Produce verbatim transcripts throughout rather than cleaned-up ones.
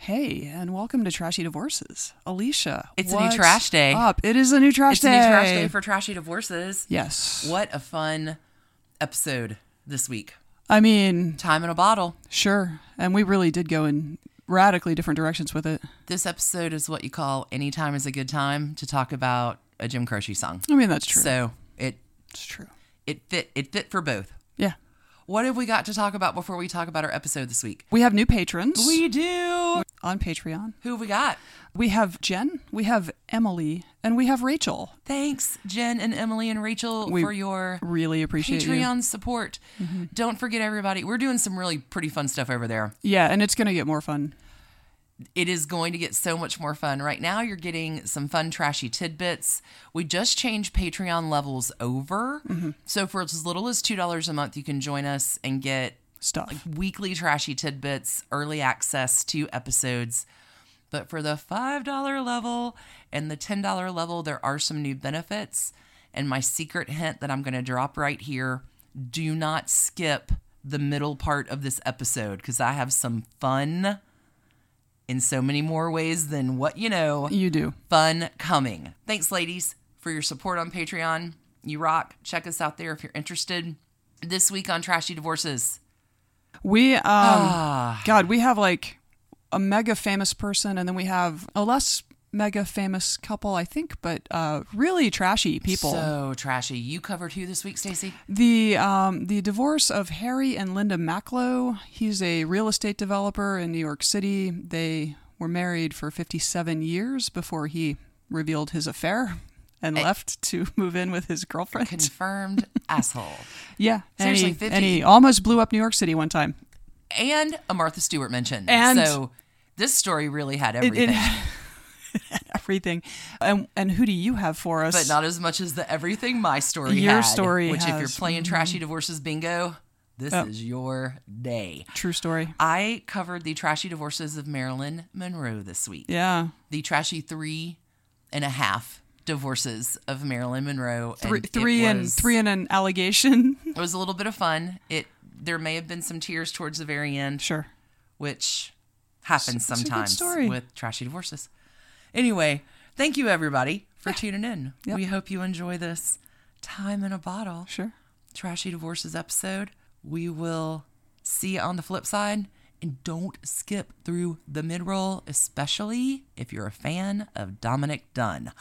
Hey, and welcome to Trashy Divorces. Alicia, It's a new trash day. Up? It is a new trash it's day. It's a new trash day for Trashy Divorces. Yes. What a fun episode this week. I mean... Time in a bottle. Sure. And we really did go in radically different directions with it. This episode is what you call any time is a good time to talk about a Jim Croce song. I mean, that's true. So it... It's true. It fit, it fit for both. Yeah. What have we got to talk about before we talk about our episode this week? We have new patrons. We do. On Patreon. Who have we got? We have Jen, we have Emily, and we have Rachel. Thanks, Jen and Emily and Rachel, we for your really appreciate Patreon you. support. Mm-hmm. Don't forget, everybody, we're doing some really pretty fun stuff over there. Yeah, and it's going to get more fun. It is going to get so much more fun. Right now, you're getting some fun, trashy tidbits. We just changed Patreon levels over. Mm-hmm. So for as little as two dollars a month, you can join us and get stuff like weekly trashy tidbits, early access to episodes. But for the five dollars level and the ten dollars level, there are some new benefits. And my secret hint that I'm going to drop right here, do not skip the middle part of this episode because I have some fun in so many more ways than what you know. You do. Fun coming. Thanks, ladies, for your support on Patreon. You rock. Check us out there if you're interested. This week on Trashy Divorces. We, um, ah. God, we have like a mega famous person, and then we have a less mega famous couple, I think, but uh, really trashy people. So trashy. You covered who this week, Stacey? The um, the divorce of Harry and Linda Macklowe. He's a real estate developer in New York City. They were married for fifty-seven years before he revealed his affair and I, left to move in with his girlfriend. Confirmed asshole. Yeah. Seriously, and he, fifty. And he almost blew up New York City one time. And a Martha Stewart mention. And so this story really had everything. It, it, everything. And and who do you have for us? But not as much as the everything my story your had. story Which has, if you're playing mm-hmm. Trashy Divorces bingo, this oh. is your day. True story. I covered the Trashy Divorces of Marilyn Monroe this week. Yeah. The trashy three and a half divorces of Marilyn Monroe. Three, and three was, and three and an allegation. It was a little bit of fun. It There may have been some tears towards the very end. Sure. Which happens it's, sometimes it's a good story. with trashy divorces. Anyway, thank you everybody for yeah. tuning in. Yep. We hope you enjoy this time in a bottle. Sure. Trashy Divorces episode. We will see you on the flip side. And don't skip through the mid-roll, especially if you're a fan of Dominic Dunn.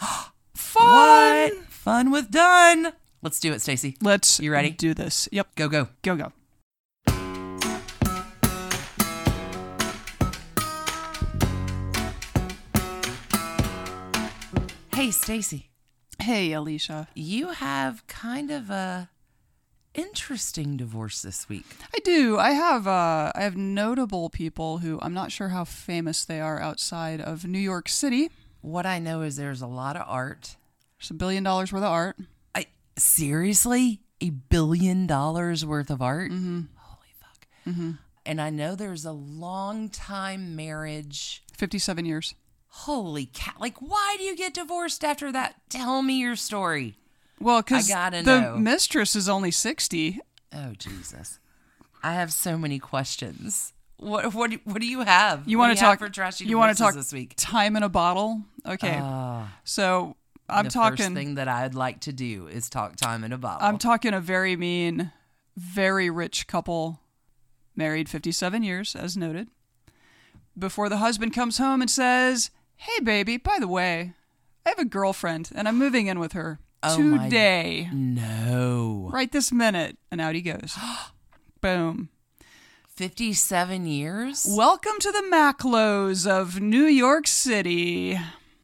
Fun! What? Fun with Dunn. Let's do it, Stacey. Let's you ready? Do this. Yep. Go, go. Go, go. Hey, Stacey. Hey, Alicia. You have kind of a interesting divorce this week. I do. I have uh, I have notable people who I'm not sure how famous they are outside of New York City. What I know is there's a lot of art. There's a billion dollars worth of art. I seriously? A billion dollars worth of art? Mm-hmm. Holy fuck. Mm-hmm. And I know there's a long time marriage. fifty-seven years. Holy cat. Like, why do you get divorced after that? Tell me your story. Well, because the know. mistress is only sixty. Oh, Jesus. I have so many questions. What what what do you have? You want to talk for trashy You want to talk this week? Time in a bottle? Okay. Uh, so I'm the talking. The first thing that I'd like to do is talk time in a bottle. I'm talking a very mean, very rich couple, married fifty-seven years, as noted. Before the husband comes home and says, "Hey, baby, by the way, I have a girlfriend and I'm moving in with her oh today." My, no. Right this minute. And out he goes. Boom. fifty-seven years? Welcome to the Macklows of New York City.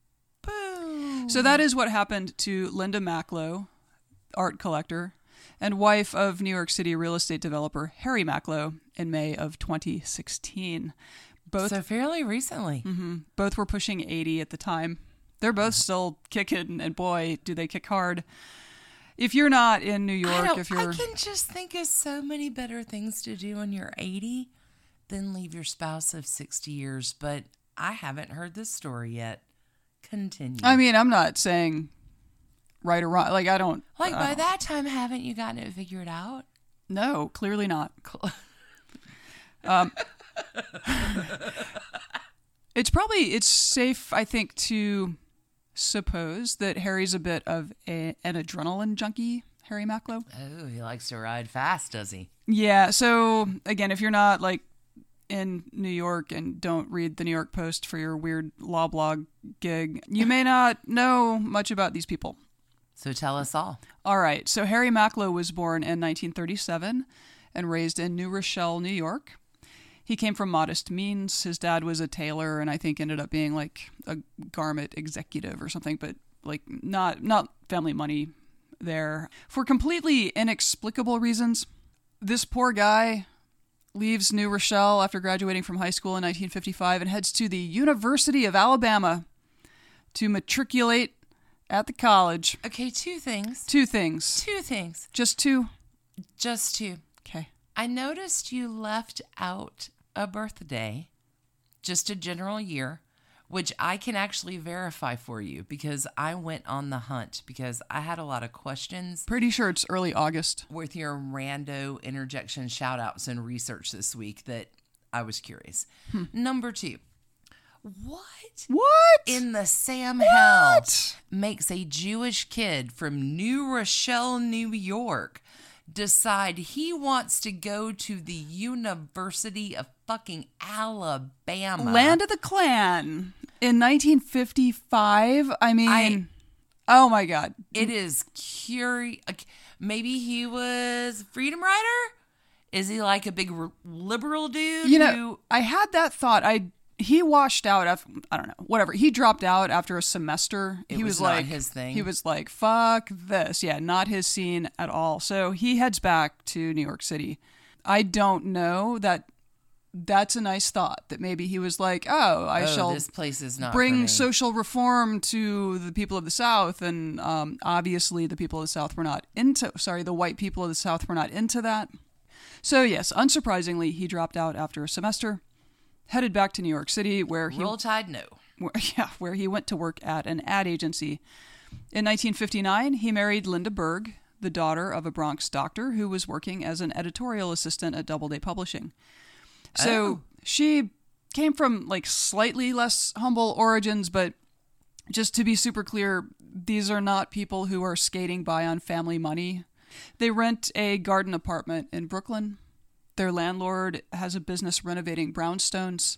Boom. So that is what happened to Linda Macklowe, art collector, and wife of New York City real estate developer Harry Macklowe in May of twenty sixteen. Both, so fairly recently. Mm-hmm, both were pushing eighty at the time. They're both still kicking, and boy, do they kick hard. If you're not in New York, I if you're... I can just think of so many better things to do when you're eighty than leave your spouse of sixty years, but I haven't heard this story yet. Continue. I mean, I'm not saying right or wrong. Like, I don't... Like, I by don't, that time, haven't you gotten it figured out? No, clearly not. um, It's probably, it's safe, I think, to suppose that Harry's a bit of a, an adrenaline junkie, Harry Macklow. Oh, he likes to ride fast, does he? Yeah, so again, if you're not like in New York and don't read the New York Post for your weird law blog gig, you may not know much about these people. So tell us all. All right, so Harry Macklow was born in nineteen thirty-seven and raised in New Rochelle, New York. He came from modest means. His dad was a tailor and I think ended up being like a garment executive or something, but like not not family money there. For completely inexplicable reasons, this poor guy leaves New Rochelle after graduating from high school in nineteen fifty-five and heads to the University of Alabama to matriculate at the college. Okay, two things. Two things. Two things. Just two? Just two. Okay. I noticed you left out a birthday, just a general year, which I can actually verify for you because I went on the hunt because I had a lot of questions Pretty sure it's early August. with your rando interjection shout outs and research this week that I was curious. Hmm. Number two, what? What? In the Sam What? hell makes a Jewish kid from New Rochelle, New York decide he wants to go to the University of fucking Alabama? Land of the Klan in nineteen fifty-five. I mean, I- oh my God. It is curious. Maybe he was a freedom rider? Is he like a big r- liberal dude? You know, who- I had that thought. I he washed out after, I don't know, whatever. He dropped out after a semester. It he was was, not like his thing. He was like, "Fuck this." Yeah, not his scene at all. So he heads back to New York City. I don't know that that's a nice thought that maybe he was like, "Oh, I oh, shall this place is not for bring me. social reform to the people of the South." And um, obviously the people of the South were not into, sorry, the white people of the South were not into that. So yes, unsurprisingly, he dropped out after a semester, headed back to New York City where he, Roll Tide, no. where, yeah, where he went to work at an ad agency. In nineteen fifty-nine, he married Linda Berg, the daughter of a Bronx doctor who was working as an editorial assistant at Doubleday Publishing. So Oh. she came from like slightly less humble origins, but just to be super clear, these are not people who are skating by on family money. They rent a garden apartment in Brooklyn. Their landlord has a business renovating brownstones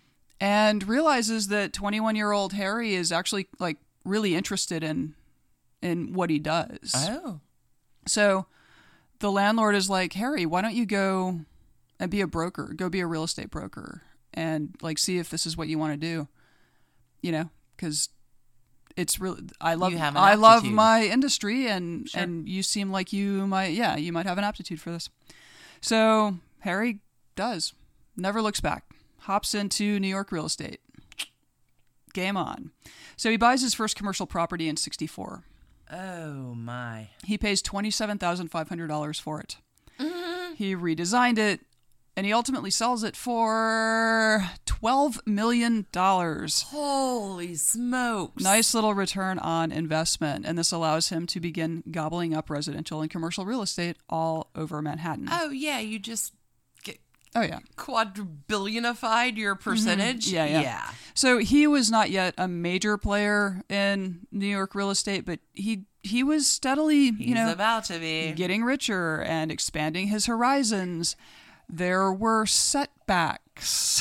and realizes that twenty-one-year-old Harry is actually like really interested in in what he does. Oh. So the landlord is like, "Harry, why don't you go and be a broker? Go be a real estate broker and like see if this is what you want to do." You know, because it's really I love You have an I love aptitude. my industry and Sure. and you seem like you might yeah you might have an aptitude for this. So Harry does, never looks back, hops into New York real estate. Game on. So he buys his first commercial property in sixty-four. Oh, my. He pays twenty-seven thousand five hundred dollars for it. He redesigned it, and he ultimately sells it for twelve million dollars. Holy smokes. Nice little return on investment, and this allows him to begin gobbling up residential and commercial real estate all over Manhattan. Oh, yeah, you just get Oh, yeah. quadrillionified your percentage? Yeah, yeah. Yeah. So he was not yet a major player in New York real estate, but he he was steadily, He's you know, about to be. getting richer and expanding his horizons. There were setbacks.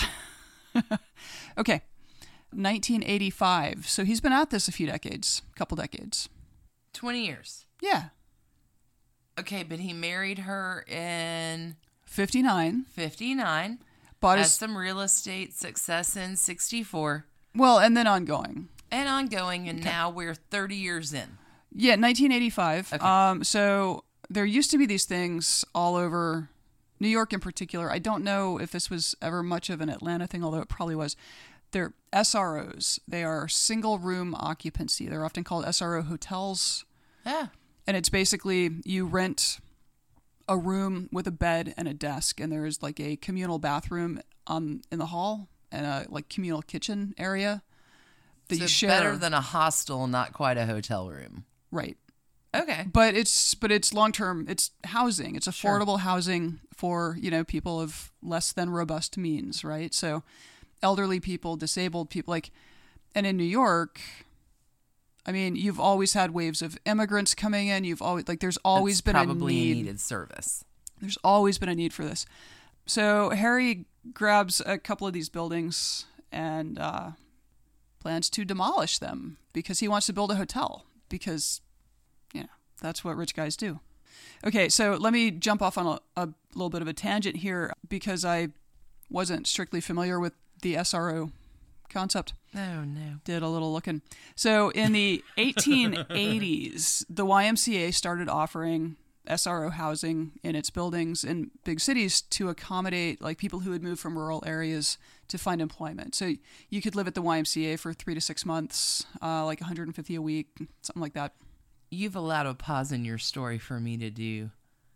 Okay, nineteen eighty-five. So he's been at this a few decades, a couple decades. twenty years. Yeah, Okay, but he married her in fifty-nine. fifty-nine. Bought Has his, some real estate success in sixty-four. well, and then ongoing. And ongoing, and now we're thirty years in. Yeah, nineteen eighty-five. Okay. Um, so there used to be these things all over New York in particular. I don't know if this was ever much of an Atlanta thing, although it probably was. They're S R Os. They are single room occupancy. They're often called S R O hotels. Yeah. And it's basically you rent a room with a bed and a desk, and there's like a communal bathroom on in the hall and a like communal kitchen area that So you share. better than a hostel, not quite a hotel room. Right. Okay. But it's but it's long term. It's housing. It's Sure. affordable housing for you know people of less than robust means, right? So elderly people, disabled people. Like, and in New York, I mean, you've always had waves of immigrants coming in. You've always, like, there's always It's been probably a need. a needed service. There's always been a need for this. So Harry grabs a couple of these buildings and uh, plans to demolish them because he wants to build a hotel because, you know, that's what rich guys do. Okay, so let me jump off on a, a little bit of a tangent here because I wasn't strictly familiar with the S R O concept. Oh, no. Did a little looking. So in the eighteen eighties, the Y M C A started offering S R O housing in its buildings in big cities to accommodate like people who had moved from rural areas to find employment. So you could live at the Y M C A for three to six months, uh, like one hundred fifty a week, something like that. You've allowed a pause in your story for me to do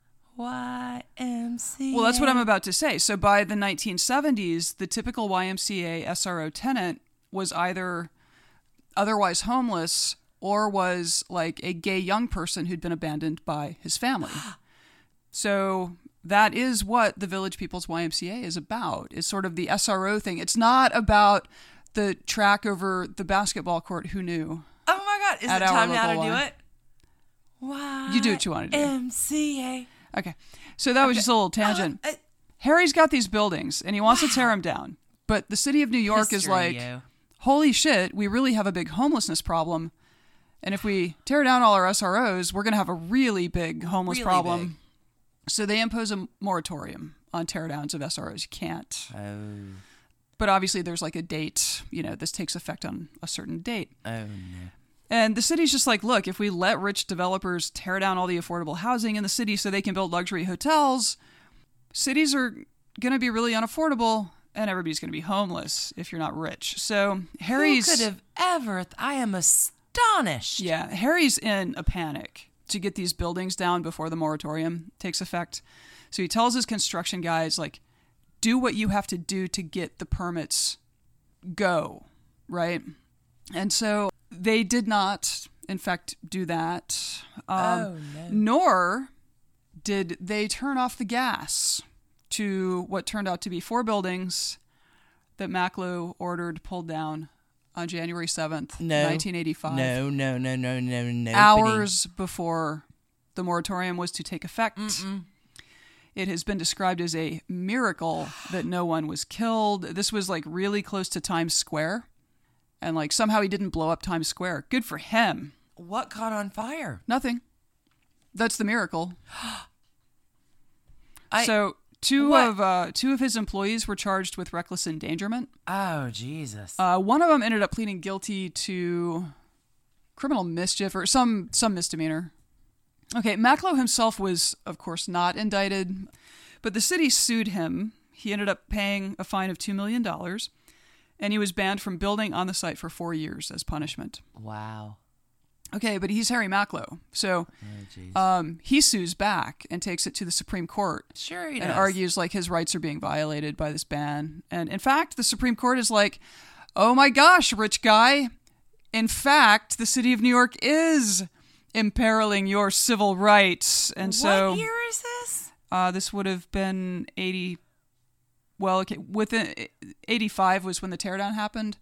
Y M C A. Well, that's what I'm about to say. So by the nineteen seventies, the typical Y M C A S R O tenant was either otherwise homeless or was like a gay young person who'd been abandoned by his family. So that is what the Village People's Y M C A is about, is sort of the S R O thing. It's not about the track over the basketball court. Who knew? Oh my God. Is At it our time now to local do Y. it? Y You do what you want to do. M C A. Okay. So that was just a little tangent. Uh, uh, Harry's got these buildings and he wants Wow. to tear them down. But the city of New York is history, like, yo. holy shit, we really have a big homelessness problem. And if we tear down all our S R Os, we're going to have a really big homeless Really problem. big. So they impose a moratorium on teardowns of S R Os. You can't. Oh. But obviously there's like a date, you know, this takes effect on a certain date. Oh, no. And the city's just like, look, if we let rich developers tear down all the affordable housing in the city so they can build luxury hotels, cities are going to be really unaffordable and everybody's going to be homeless if you're not rich. So Harry's... Who could have ever... Th- I am astonished. Yeah, Harry's in a panic to get these buildings down before the moratorium takes effect. So he tells his construction guys, like, do what you have to do to get the permits go, right? And so they did not, in fact, do that. Um, Oh, no. Nor did they turn off the gas to what turned out to be four buildings that Macklowe ordered pulled down on January seventh, No. nineteen eighty-five. No, no, no, no, no, no. Hours before the moratorium was to take effect. Mm-mm. It has been described as a miracle that no one was killed. This was like really close to Times Square. And like somehow he didn't blow up Times Square. Good for him. What caught on fire? Nothing. That's the miracle. I, so two what? of uh, two of his employees were charged with reckless endangerment. Oh, Jesus. Uh, one of them ended up pleading guilty to criminal mischief or some some misdemeanor. Okay, Macklowe himself was, of course, not indicted, but the city sued him. He ended up paying a fine of two million dollars, and he was banned from building on the site for four years as punishment. Wow. Okay, but he's Harry Macklowe, so Oh, jeez. um, he sues back and takes it to the Supreme Court. Sure he And does. argues like his rights are being violated by this ban. And in fact, the Supreme Court is like, oh my gosh, rich guy. In fact, the city of New York is imperiling your civil rights. And so What year is this? uh, this would have been eighty. Well, okay, within eighty-five was when the teardown happened.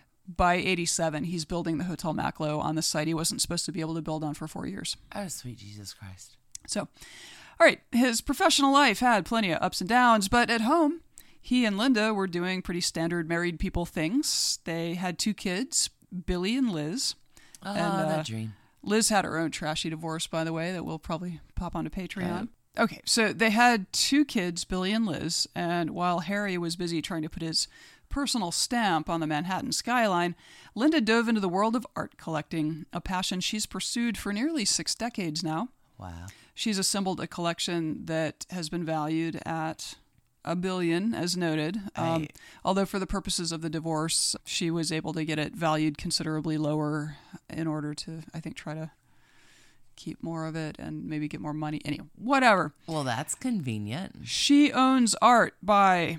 By eighty-seven, he's building the Hotel Macklowe on the site he wasn't supposed to be able to build on for four years. Oh, sweet Jesus Christ. So, all right, his professional life had plenty of ups and downs, but at home, he and Linda were doing pretty standard married people things. They had two kids, Billy and Liz. Oh, And, uh, that dream. Liz had her own trashy divorce, by the way, that we'll probably pop onto Patreon. Okay, so they had two kids, Billy and Liz, and while Harry was busy trying to put his personal stamp on the Manhattan skyline, Linda dove into the world of art collecting, a passion she's pursued for nearly six decades now. Wow. She's assembled a collection that has been valued at a billion, as noted. Um, I- although for the purposes of the divorce, she was able to get it valued considerably lower in order to, I think, try to keep more of it and maybe get more money. Anyway, whatever. Well, that's convenient. She owns art by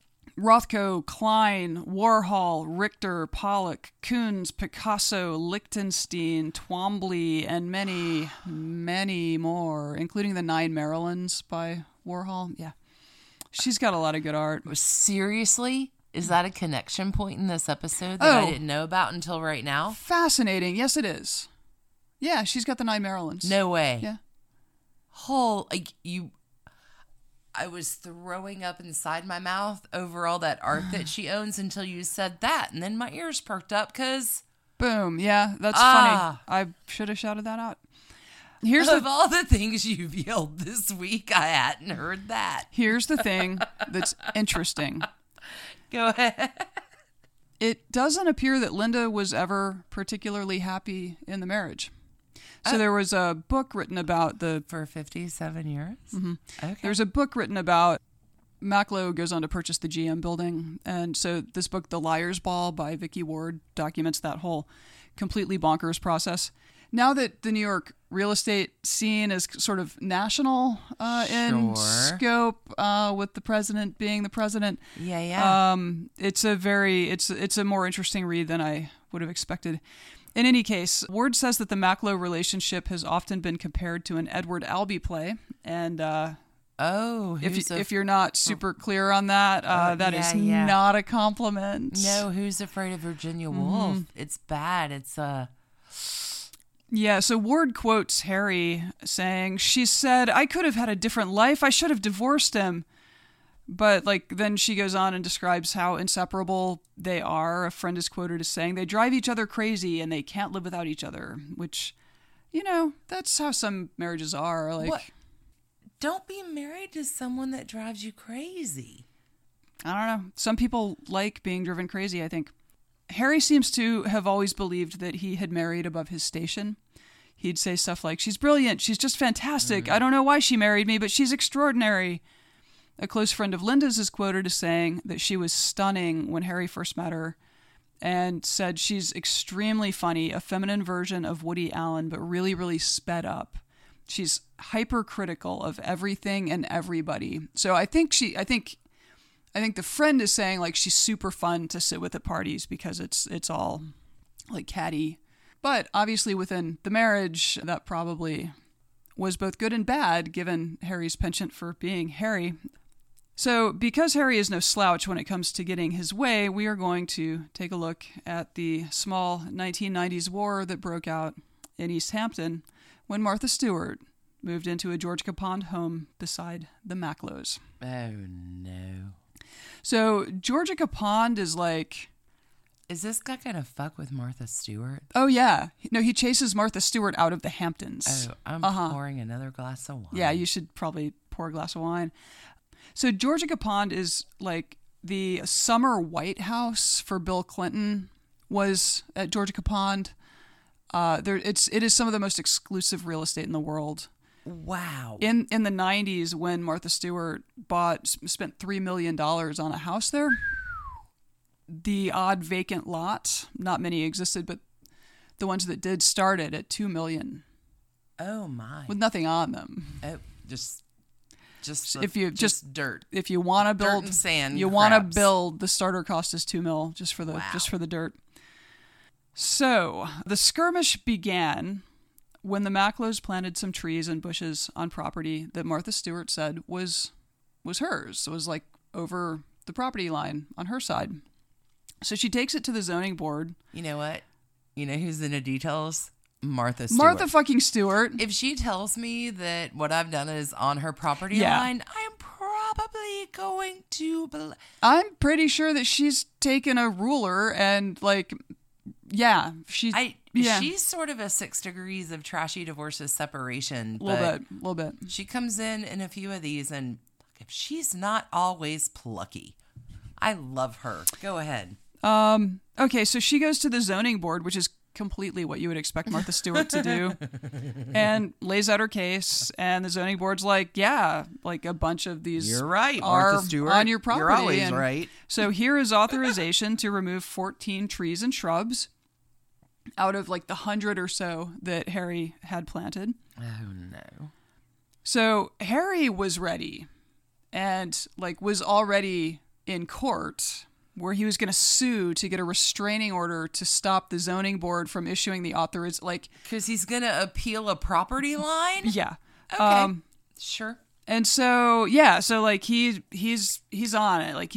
Rothko, Klein, Warhol, Richter, Pollock, Koons, Picasso, Lichtenstein, Twombly, and many, many more, including the Nine Marilyns by Warhol. Yeah. She's got a lot of good art. Seriously? Is that a connection point in this episode that Oh. I didn't know about until right now? Fascinating. Yes, it is. Yeah, she's got the nine Marylands. No way. Yeah. Whole, like, you... I was throwing up inside my mouth over all that art that she owns until you said that. And then my ears perked up because... Boom. Yeah, that's Ah. funny. I should have shouted that out. Here's Of the all the things you've yelled this week, I hadn't heard that. here's the thing that's interesting. Go ahead. It doesn't appear that Linda was ever particularly happy in the marriage. So Oh. there was a book written about the For fifty-seven years? Mm-hmm. Okay. There's a book written about Macklowe goes on to purchase the G M building. And so this book, The Liar's Ball by Vicky Ward, documents that whole completely bonkers process. Now that the New York real estate scene is sort of national uh, in Sure. scope, uh, with the president being the president, Yeah, yeah. um, it's a very it's it's a more interesting read than I would have expected. In any case, Ward says that the Macklowe relationship has often been compared to an Edward Albee play, and uh, oh, if who's you, a- if you're not super clear on that, uh, Oh, that is yeah, yeah. not a compliment. No, Who's Afraid of Virginia Mm-hmm. Woolf? It's bad. It's uh Yeah, so Ward quotes Harry saying, "She said, I could have had a different life. I should have divorced him." But, like, then she goes on and describes how inseparable they are. A friend is quoted as saying, "They drive each other crazy and they can't live without each other," which, you know, that's how some marriages are. Like, What? Don't be married to someone that drives you crazy. I don't know. Some people like being driven crazy, I think. Harry seems to have always believed that he had married above his station. He'd say stuff like, "She's brilliant. She's just fantastic. I don't know why she married me, but she's extraordinary." A close friend of Linda's is quoted as saying that she was stunning when Harry first met her, and said she's extremely funny, a feminine version of Woody Allen, but really, really sped up. She's hypercritical of everything and everybody. So I think she, I think, I think the friend is saying, like, she's super fun to sit with at parties because it's it's all like catty. But obviously within the marriage, that probably was both good and bad, given Harry's penchant for being Harry. So because Harry is no slouch when it comes to getting his way, we are going to take a look at the small nineteen nineties war that broke out in East Hampton when Martha Stewart moved into a George Capond home beside the Macklowes. Oh no. So Georgia Capond is like, Is this guy gonna fuck with Martha Stewart? oh yeah, no, he chases Martha Stewart out of the Hamptons. Oh, I'm Uh-huh. pouring another glass of wine. Yeah, you should probably pour a glass of wine. So Georgia Capond is like the summer White House for Bill Clinton was at Georgia Capond. Uh, there, it's it is some of the most exclusive real estate in the world. Wow. In in the nineties, when Martha Stewart bought spent three million dollars on a house there, the odd vacant lot, not many existed, but the ones that did started at two million Oh my. with nothing on them. Oh, just, just If you- just, just- dirt. If you want to Dirt build and sand you want to crabs. build, the starter cost is two mil just for the Wow. just for the dirt. So the skirmish began when the Macklowes planted some trees and bushes on property that Martha Stewart said was was hers. It was like over the property line on her side. So she takes it to the zoning board. You know what? You know who's in the details? Martha Stewart. Martha fucking Stewart. If she tells me that what I've done is on her property Yeah. line, I'm probably going to bel I'm pretty sure that she's taken a ruler and like, yeah, she. I yeah, she's sort of a six degrees of trashy divorces separation. a little but bit, a little bit. She comes in in a few of these, and if she's not always plucky, I love her. Go ahead. Um, okay, so she goes to the zoning board, which is completely what you would expect Martha Stewart to do, and lays out her case. And the zoning board's like, yeah, like a bunch of these You're right, are Martha Stewart. on your property. You're always And right. So here is authorization to remove fourteen trees and shrubs out of like the hundred or so that Harry had planted. Oh no. So Harry was ready and like was already in court where he was going to sue to get a restraining order to stop the zoning board from issuing the authoriz like Because he's gonna appeal a property line. yeah. Okay. Um Sure. and so yeah, so like he he's he's on it. Like he's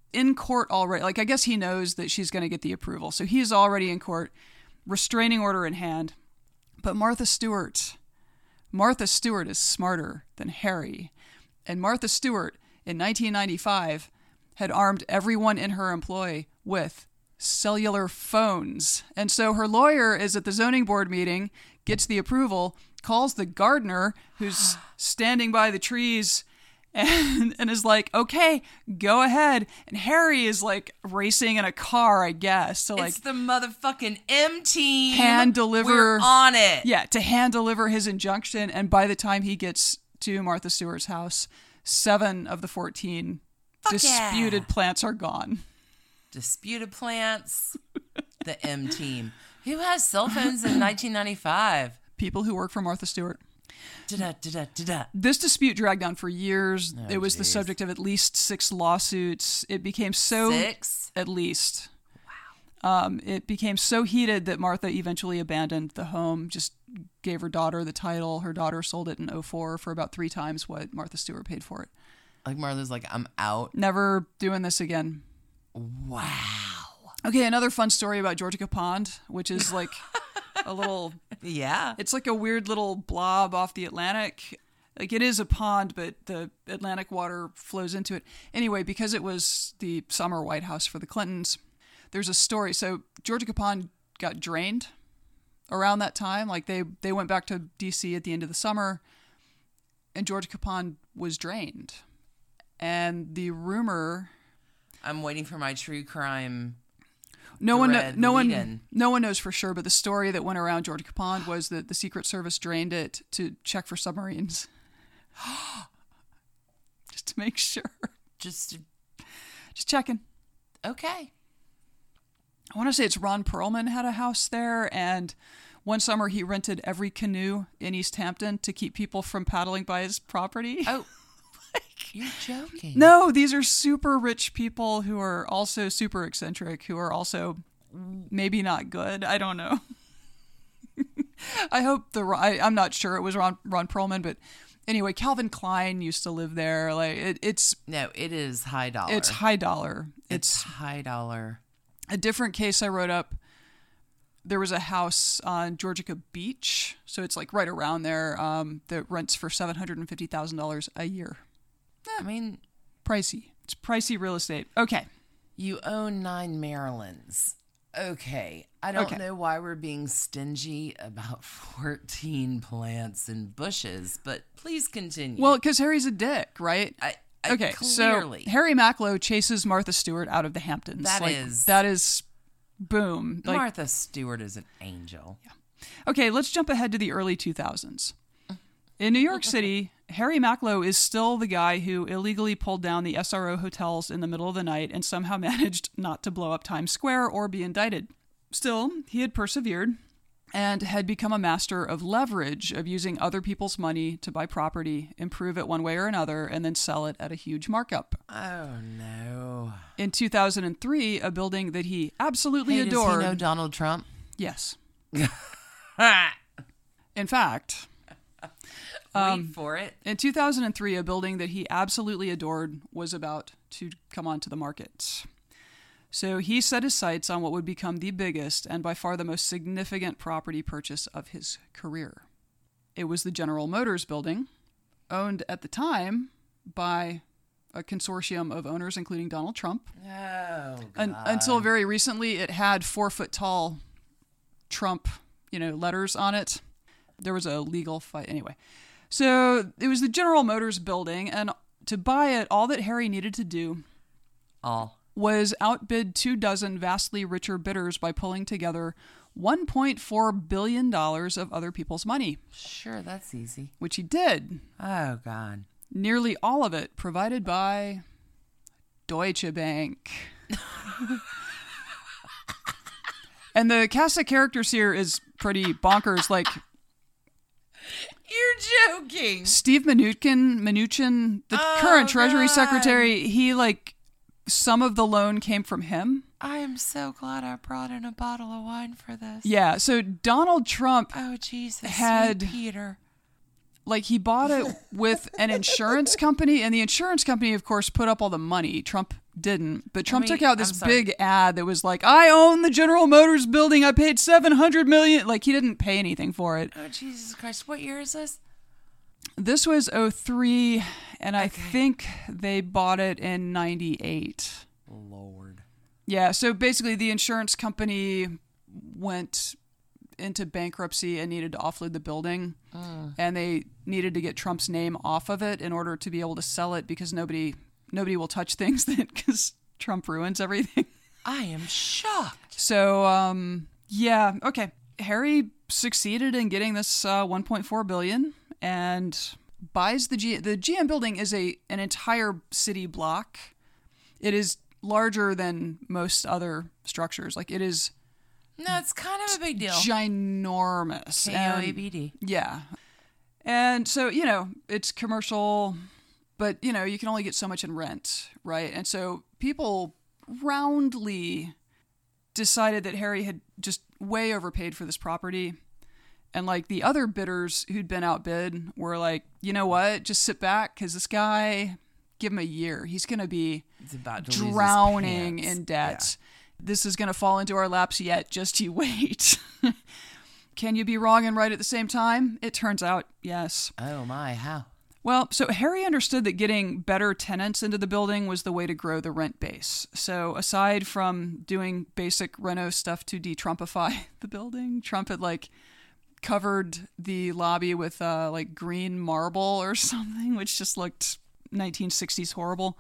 in court already. Like, I guess he knows that she's going to get the approval. So he's already in court, restraining order in hand. But Martha Stewart, Martha Stewart is smarter than Harry. And Martha Stewart, in nineteen ninety-five, had armed everyone in her employ with cellular phones. And so her lawyer is at the zoning board meeting, gets the approval, calls the gardener who's standing by the trees and, and is like, okay, go ahead. And Harry is like racing in a car, I guess. So like it's the motherfucking M team. Hand deliver. We're on it. Yeah, to hand deliver his injunction. And by the time he gets to Martha Stewart's house, seven of the fourteen Fuck disputed yeah. plants are gone. Disputed plants. The M team. Who has cell phones in nineteen ninety-five? People who work for Martha Stewart. Da-da, da-da, da-da. This dispute dragged on for years. Oh, it was the geez. subject of at least six lawsuits. It became so... Six? At least. Wow. Um, it became so heated that Martha eventually abandoned the home, just gave her daughter the title. Her daughter sold it in oh four for about three times what Martha Stewart paid for it. Like Martha's like, I'm out. Never doing this again. Wow. Okay, another fun story about Georgia Pond, which is like a little... Yeah. It's like a weird little blob off the Atlantic. Like, it is a pond, but the Atlantic water flows into it. Anyway, because it was the summer White House for the Clintons, there's a story. So Georgia Pond got drained around that time. Like, they, they went back to D C at the end of the summer, and Georgia Pond was drained. And the rumor... I'm waiting for my true crime... No one, thread no one, lead-in. no one knows for sure, but the story that went around Georgia Pond was that the Secret Service drained it to check for submarines, just to make sure. Just, Just checking. okay. I want to say it's Ron Perlman had a house there, and one summer he rented every canoe in East Hampton to keep people from paddling by his property. Oh, you're joking. No, these are super rich people who are also super eccentric, who are also maybe not good. I don't know. I hope the I, I'm not sure it was Ron Ron Perlman, but anyway, Calvin Klein used to live there. Like it, it's No, it is high dollar. it's high dollar. It's It's high dollar. a different case I wrote up. There was a house on Georgia Beach, so it's like right around there. Um, that rents for seven hundred and fifty thousand dollars a year. I mean, Pricey. It's pricey real estate. Okay. you own nine Marylands. Okay. I don't Okay. know why we're being stingy about fourteen plants and bushes, but please continue. Well, because Harry's a dick, right? I, I Okay, clearly. so Harry Macklowe chases Martha Stewart out of the Hamptons. That Like, is- that is boom. Like, Martha Stewart is an angel. okay, let's jump ahead to the early two thousands. In New York City, Harry Macklowe is still the guy who illegally pulled down the S R O hotels in the middle of the night and somehow managed not to blow up Times Square or be indicted. Still, he had persevered and had become a master of leverage, of using other people's money to buy property, improve it one way or another, and then sell it at a huge markup. Oh, no. In two thousand three, a building that he absolutely Hey, adored. does he know Donald Trump? Yes. In fact, Wait for it. in two thousand three, a building that he absolutely adored was about to come onto the market. So he set his sights on what would become the biggest and by far the most significant property purchase of his career. It was the General Motors building, owned at the time by a consortium of owners, including Donald Trump. Oh, Un- until very recently, it had four foot tall Trump, you know, letters on it. There was a legal fight. Anyway, so it was the General Motors building, and to buy it, all that Harry needed to do all. was outbid two dozen vastly richer bidders by pulling together one point four billion dollars of other people's money, Sure, that's easy. which he did. Oh, God. Nearly all of it provided by Deutsche Bank. And the cast of characters here is pretty bonkers. Like You're joking. Steve Mnuchin, Mnuchin, the Oh, current Treasury God. Secretary, he like some of the loan came from him. I am so glad I brought in a bottle of wine for this. Yeah, so Donald Trump, Oh, Jesus. Had- Sweet Peter. like he bought it with an insurance company, and the insurance company, of course, put up all the money. Trump didn't. But Trump I mean, took out this I'm sorry. big ad that was like, I own the General Motors building. I paid seven hundred million dollars. Like, he didn't pay anything for it. Oh, Jesus Christ. What year is this? This was oh three, and I Okay. think they bought it in ninety-eight. Lord. Yeah, so basically the insurance company went into bankruptcy and needed to offload the building. Mm. And they needed to get Trump's name off of it in order to be able to sell it because nobody nobody will touch things that because Trump ruins everything. I am shocked. So, um, yeah, okay. Harry succeeded in getting this uh, one point four billion dollars and buys the G. The G M building is a an entire city block. It is larger than most other structures. Like, it is No, it's kind of a big deal. ginormous. K O And- A B D. Yeah. And so, you know, it's commercial, but, you know, you can only get so much in rent, right? And so people roundly decided that Harry had just way overpaid for this property. And, like, the other bidders who'd been outbid were like, you know what? Just sit back because this guy, give him a year. He's going to be It's about to lose his drowning pants. in debt. This is going to fall into our laps yet. Just you wait. Can you be wrong and right at the same time? It turns out, yes. Yeah. Oh my, how? Well, so Harry understood that getting better tenants into the building was the way to grow the rent base. So aside from doing basic reno stuff to de-Trumpify the building, Trump had like covered the lobby with uh, like green marble or something, which just looked nineteen sixties horrible.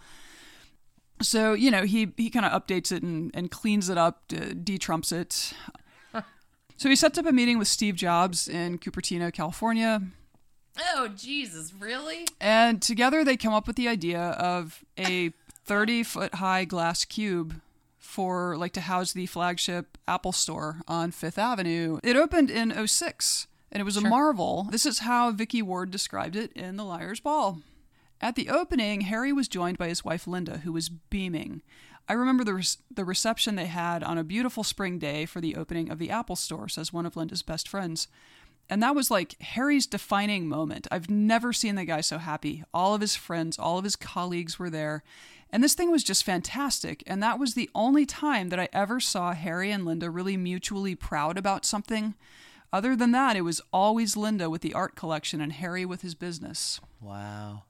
So, you know, he, he kind of updates it and, and cleans it up, uh, de-Trumps it. So he sets up a meeting with Steve Jobs in Cupertino, California. Oh, Jesus, really? And together they come up with the idea of a thirty foot high glass cube for like to house the flagship Apple store on Fifth Avenue. It opened in oh six and it was Sure. a marvel. This is how Vicky Ward described it in The Liar's Ball. At the opening, Harry was joined by his wife Linda, who was beaming. I remember the re- the reception they had on a beautiful spring day for the opening of the Apple store, says one of Linda's best friends. And that was like Harry's defining moment. I've never seen the guy so happy. All of his friends, all of his colleagues were there. And this thing was just fantastic. And that was the only time that I ever saw Harry and Linda really mutually proud about something. Other than that, it was always Linda with the art collection and Harry with his business. Wow.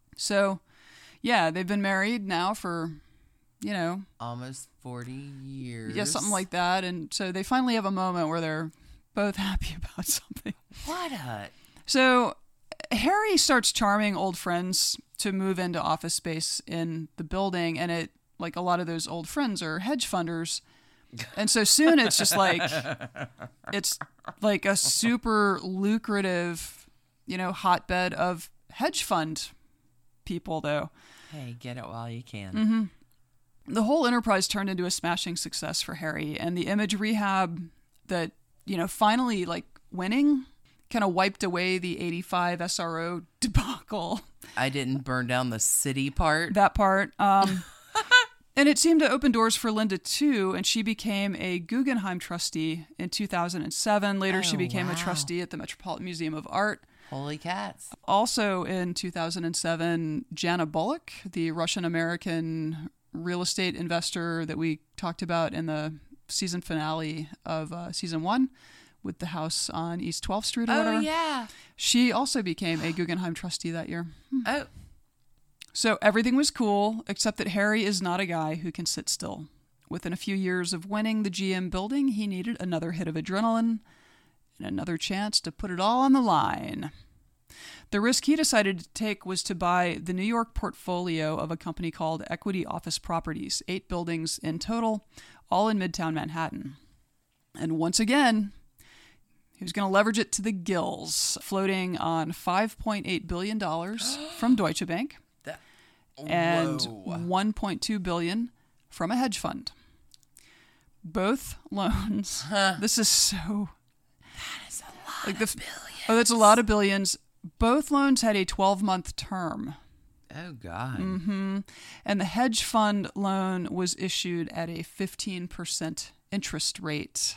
So, yeah, they've been married now for, you know, Almost forty years. yeah, something like that. And so they finally have a moment where they're both happy about something. What a... So Harry starts charming old friends to move into office space in the building, and it like a lot of those old friends are hedge funders. And so soon it's just like it's like a super lucrative, you know, hotbed of hedge fund people though. Hey, get it while you can. Mm-hmm. The whole enterprise turned into a smashing success for Harry, and the image rehab that, you know, finally like winning kind of wiped away the eighty-five S R O debacle. I didn't burn down the city part. That part. Um, and it seemed to open doors for Linda too, and she became a Guggenheim trustee in two thousand seven. Later, Oh, she became wow. a trustee at the Metropolitan Museum of Art. Holy cats. Also in two thousand seven, Jana Bullock, the Russian-American real estate investor that we talked about in the season finale of uh, season one with the house on East twelfth Street or Oh, whatever. yeah. She also became a Guggenheim trustee that year. Oh, So everything was cool, except that Harry is not a guy who can sit still. Within a few years of winning the G M building, he needed another hit of adrenaline and another chance to put it all on the line. The risk he decided to take was to buy the New York portfolio of a company called Equity Office Properties, eight buildings in total, all in Midtown Manhattan. And once again, he was going to leverage it to the gills, floating on five point eight billion dollars from Deutsche Bank that, and whoa. one point two billion dollars from a hedge fund. Both loans. Huh. This is so That is a lot like the of billions. oh, that's a lot of billions. Both loans had a twelve-month term, Oh, God. mm-hmm. and the hedge fund loan was issued at a fifteen percent interest rate.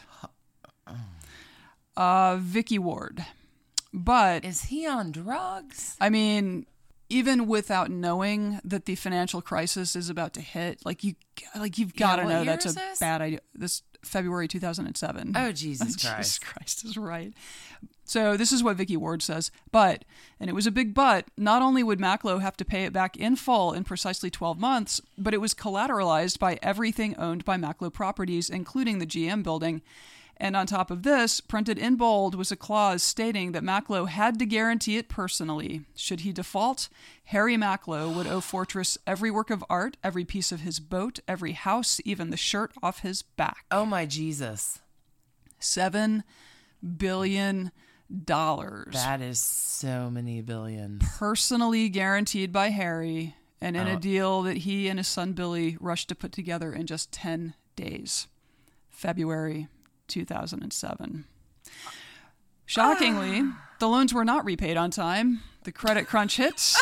Uh, Vicky Ward, but Is he on drugs? I mean, even without knowing that the financial crisis is about to hit, like you, like you've got to what know year that's is a this? bad idea. This February two thousand seven. Oh, Jesus Christ. Jesus Christ is right. So this is what Vicky Ward says. But, and it was a big but, not only would Macklowe have to pay it back in full in precisely twelve months, but it was collateralized by everything owned by Macklowe Properties, including the G M building. And on top of this, printed in bold was a clause stating that Macklowe had to guarantee it personally. Should he default, Harry Macklowe would owe Fortress every work of art, every piece of his boat, every house, even the shirt off his back. Oh, my Jesus. Seven billion dollars. That is so many billions. Personally guaranteed by Harry, and in Oh. a deal that he and his son Billy rushed to put together in just ten days. February two thousand seven. Shockingly, Ah. the loans were not repaid on time. The credit crunch hits.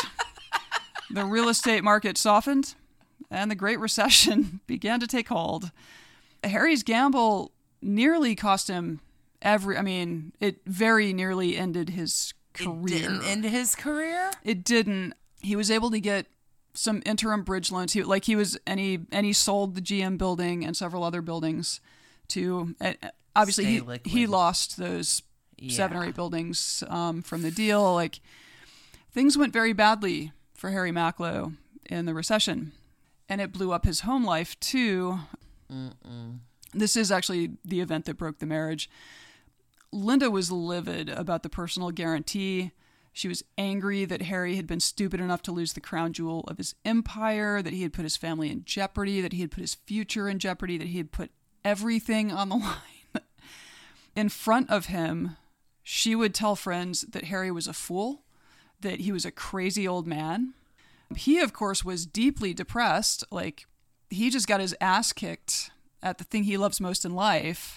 The real estate market softened, and the Great Recession began to take hold. Harry's gamble nearly cost him every, I mean, it very nearly ended his career. It didn't end his career? It didn't. He was able to get some interim bridge loans. He, like he was, and he, and he sold the G M building and several other buildings to, uh, obviously Stay he, liquid. he lost those seven or Yeah. eight buildings um, from the deal. Like things went very badly for Harry Macklowe in the recession, and it blew up his home life too. Mm-mm. This is actually the event that broke the marriage. Linda was livid about the personal guarantee. She was angry that Harry had been stupid enough to lose the crown jewel of his empire, that he had put his family in jeopardy, that he had put his future in jeopardy, that he had put everything on the line. In front of him, she would tell friends that Harry was a fool, that he was a crazy old man. He, of course, was deeply depressed. Like, he just got his ass kicked at the thing he loves most in life.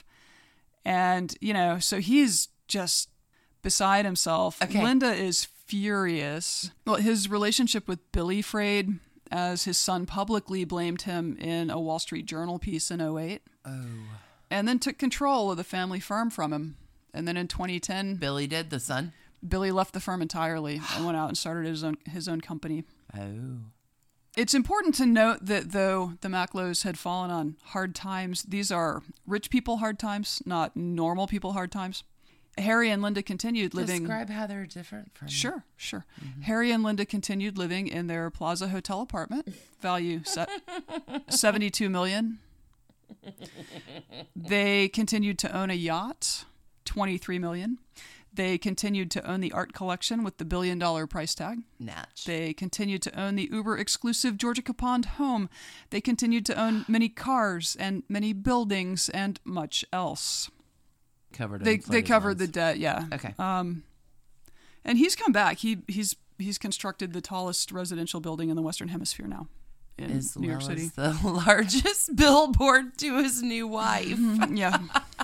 And, you know, so he's just beside himself. Okay. Linda is furious. Well, his relationship with Billy frayed as his son publicly blamed him in a Wall Street Journal piece in oh eight. Oh. And then took control of the family firm from him. And then in twenty ten, Billy did, the son? Billy left the firm entirely and went out and started his own his own company. Oh. It's important to note that though the Macklowes had fallen on hard times, these are rich people hard times, not normal people hard times. Harry and Linda continued living... Describe how they're different from... Sure, sure. Mm-hmm. Harry and Linda continued living in their Plaza Hotel apartment, value set seventy-two million dollars. They continued to own a yacht, twenty-three million dollars. They continued to own the art collection with the billion dollar price tag. Natch. They continued to own the Uber exclusive Georgia Capond home. They continued to own many cars and many buildings and much else. Covered They inflated they covered loans. the debt, yeah. Okay. Um, and he's come back. He he's he's constructed the tallest residential building in the Western Hemisphere now in As New well York City. as the largest billboard to his new wife. Mhm, yeah.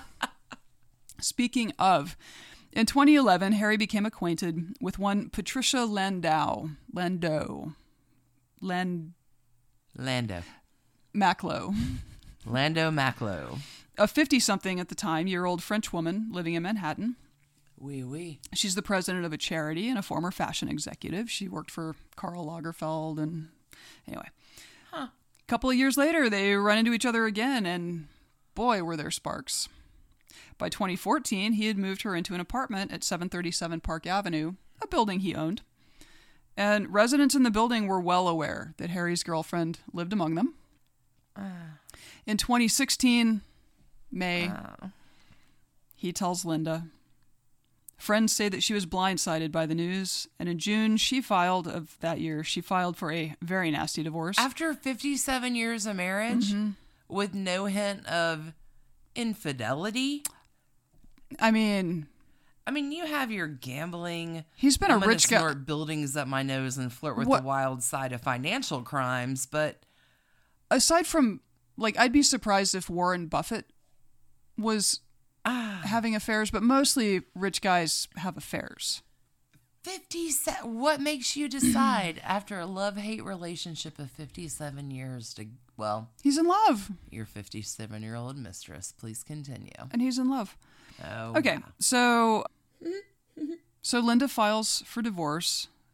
Speaking of, in twenty eleven, Harry became acquainted with one Patricia Landau, Landau, Land Lando. Macklowe, Lando Macklowe. a fifty-something at the time year old French woman living in Manhattan. Wee wee. She's the president of a charity and a former fashion executive. She worked for Karl Lagerfeld, and anyway, Huh. a couple of years later, they run into each other again, and boy, were there sparks. By twenty fourteen, he had moved her into an apartment at seven thirty-seven Park Avenue, a building he owned. And residents in the building were well aware that Harry's girlfriend lived among them. Uh, In twenty sixteen, May, uh, he tells Linda. Friends say that she was blindsided by the news, and in June she filed of that year, she filed for a very nasty divorce. after fifty-seven years of marriage, Mm-hmm. with no hint of infidelity. I mean, I mean, you have your gambling. he's been I'm a gonna rich guy. snort buildings up my nose and flirt with What- the wild side of financial crimes, but Aside from, like, I'd be surprised if Warren Buffett was ah, having affairs, but mostly rich guys have affairs. fifty-seven. What makes you decide after a love-hate relationship of fifty-seven years to, well, He's in love, your fifty-seven-year-old mistress? Please continue. and he's in love. Oh, Okay, wow. so so Linda files for divorce.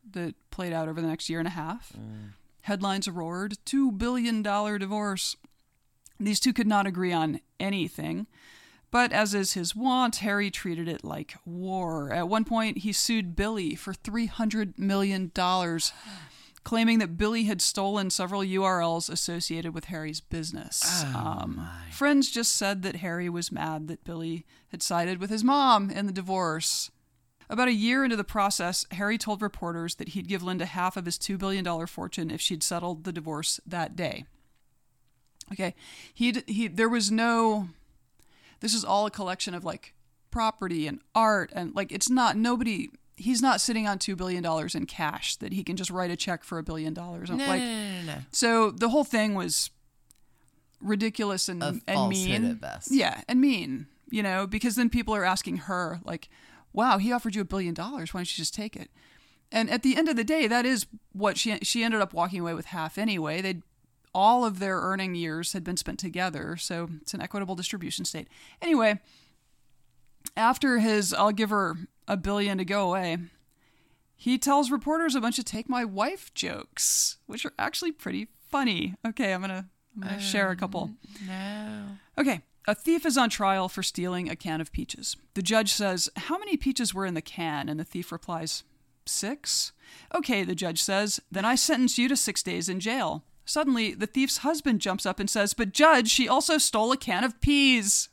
that played out over the next year and a half. Mm. Headlines roared, two billion dollars divorce. These two could not agree on anything. But as is his wont, Harry treated it like war. At one point, he sued Billy for three hundred million dollars, claiming that Billy had stolen several U R Ls associated with Harry's business. Oh, um, my. Friends just said that Harry was mad that Billy had sided with his mom in the divorce. About a year into the process, Harry told reporters that he'd give Linda half of his two billion dollars fortune if she'd settled the divorce that day. Okay, he he. There was no... This is all a collection of, like, property and art, and, like, it's not, nobody, he's not sitting on two billion dollars in cash that he can just write a check for a billion dollars. No, like, no, no, no, no. So the whole thing was ridiculous and, A and falsehood mean. at best. Yeah, and mean, you know, because then people are asking her, like, wow, he offered you a billion dollars, why don't you just take it? And at the end of the day, that is what she, she ended up walking away with half anyway. They'd all of their earning years had been spent together, so it's an equitable distribution state. Anyway, after his I'll give her a billion to go away, he tells reporters a bunch of take my wife jokes, which are actually pretty funny. Okay, I'm gonna, I'm gonna um, share a couple. No. Okay, a thief is on trial for stealing a can of peaches. The judge says, "How many peaches were in the can?" And the thief replies, six. "Okay," the judge says, "then I sentence you to six days in jail." Suddenly, the thief's husband jumps up and says, "But judge, she also stole a can of peas."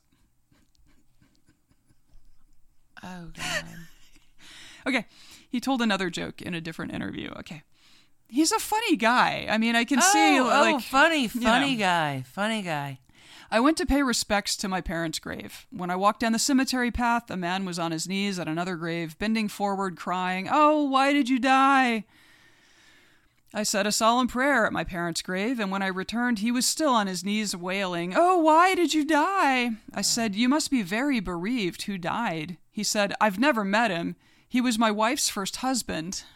Oh, God. Okay, he told another joke in a different interview. Okay. He's a funny guy. I mean, I can oh, see, oh, like... funny, funny you know. guy, funny guy. "I went to pay respects to my parents' grave. When I walked down the cemetery path, a man was on his knees at another grave, bending forward, crying, 'Oh, why did you die?' I said a solemn prayer at my parents' grave, and when I returned, he was still on his knees wailing, 'Oh, why did you die?' I said, 'You must be very bereaved. Who died?' He said, 'I've never met him. He was my wife's first husband.'"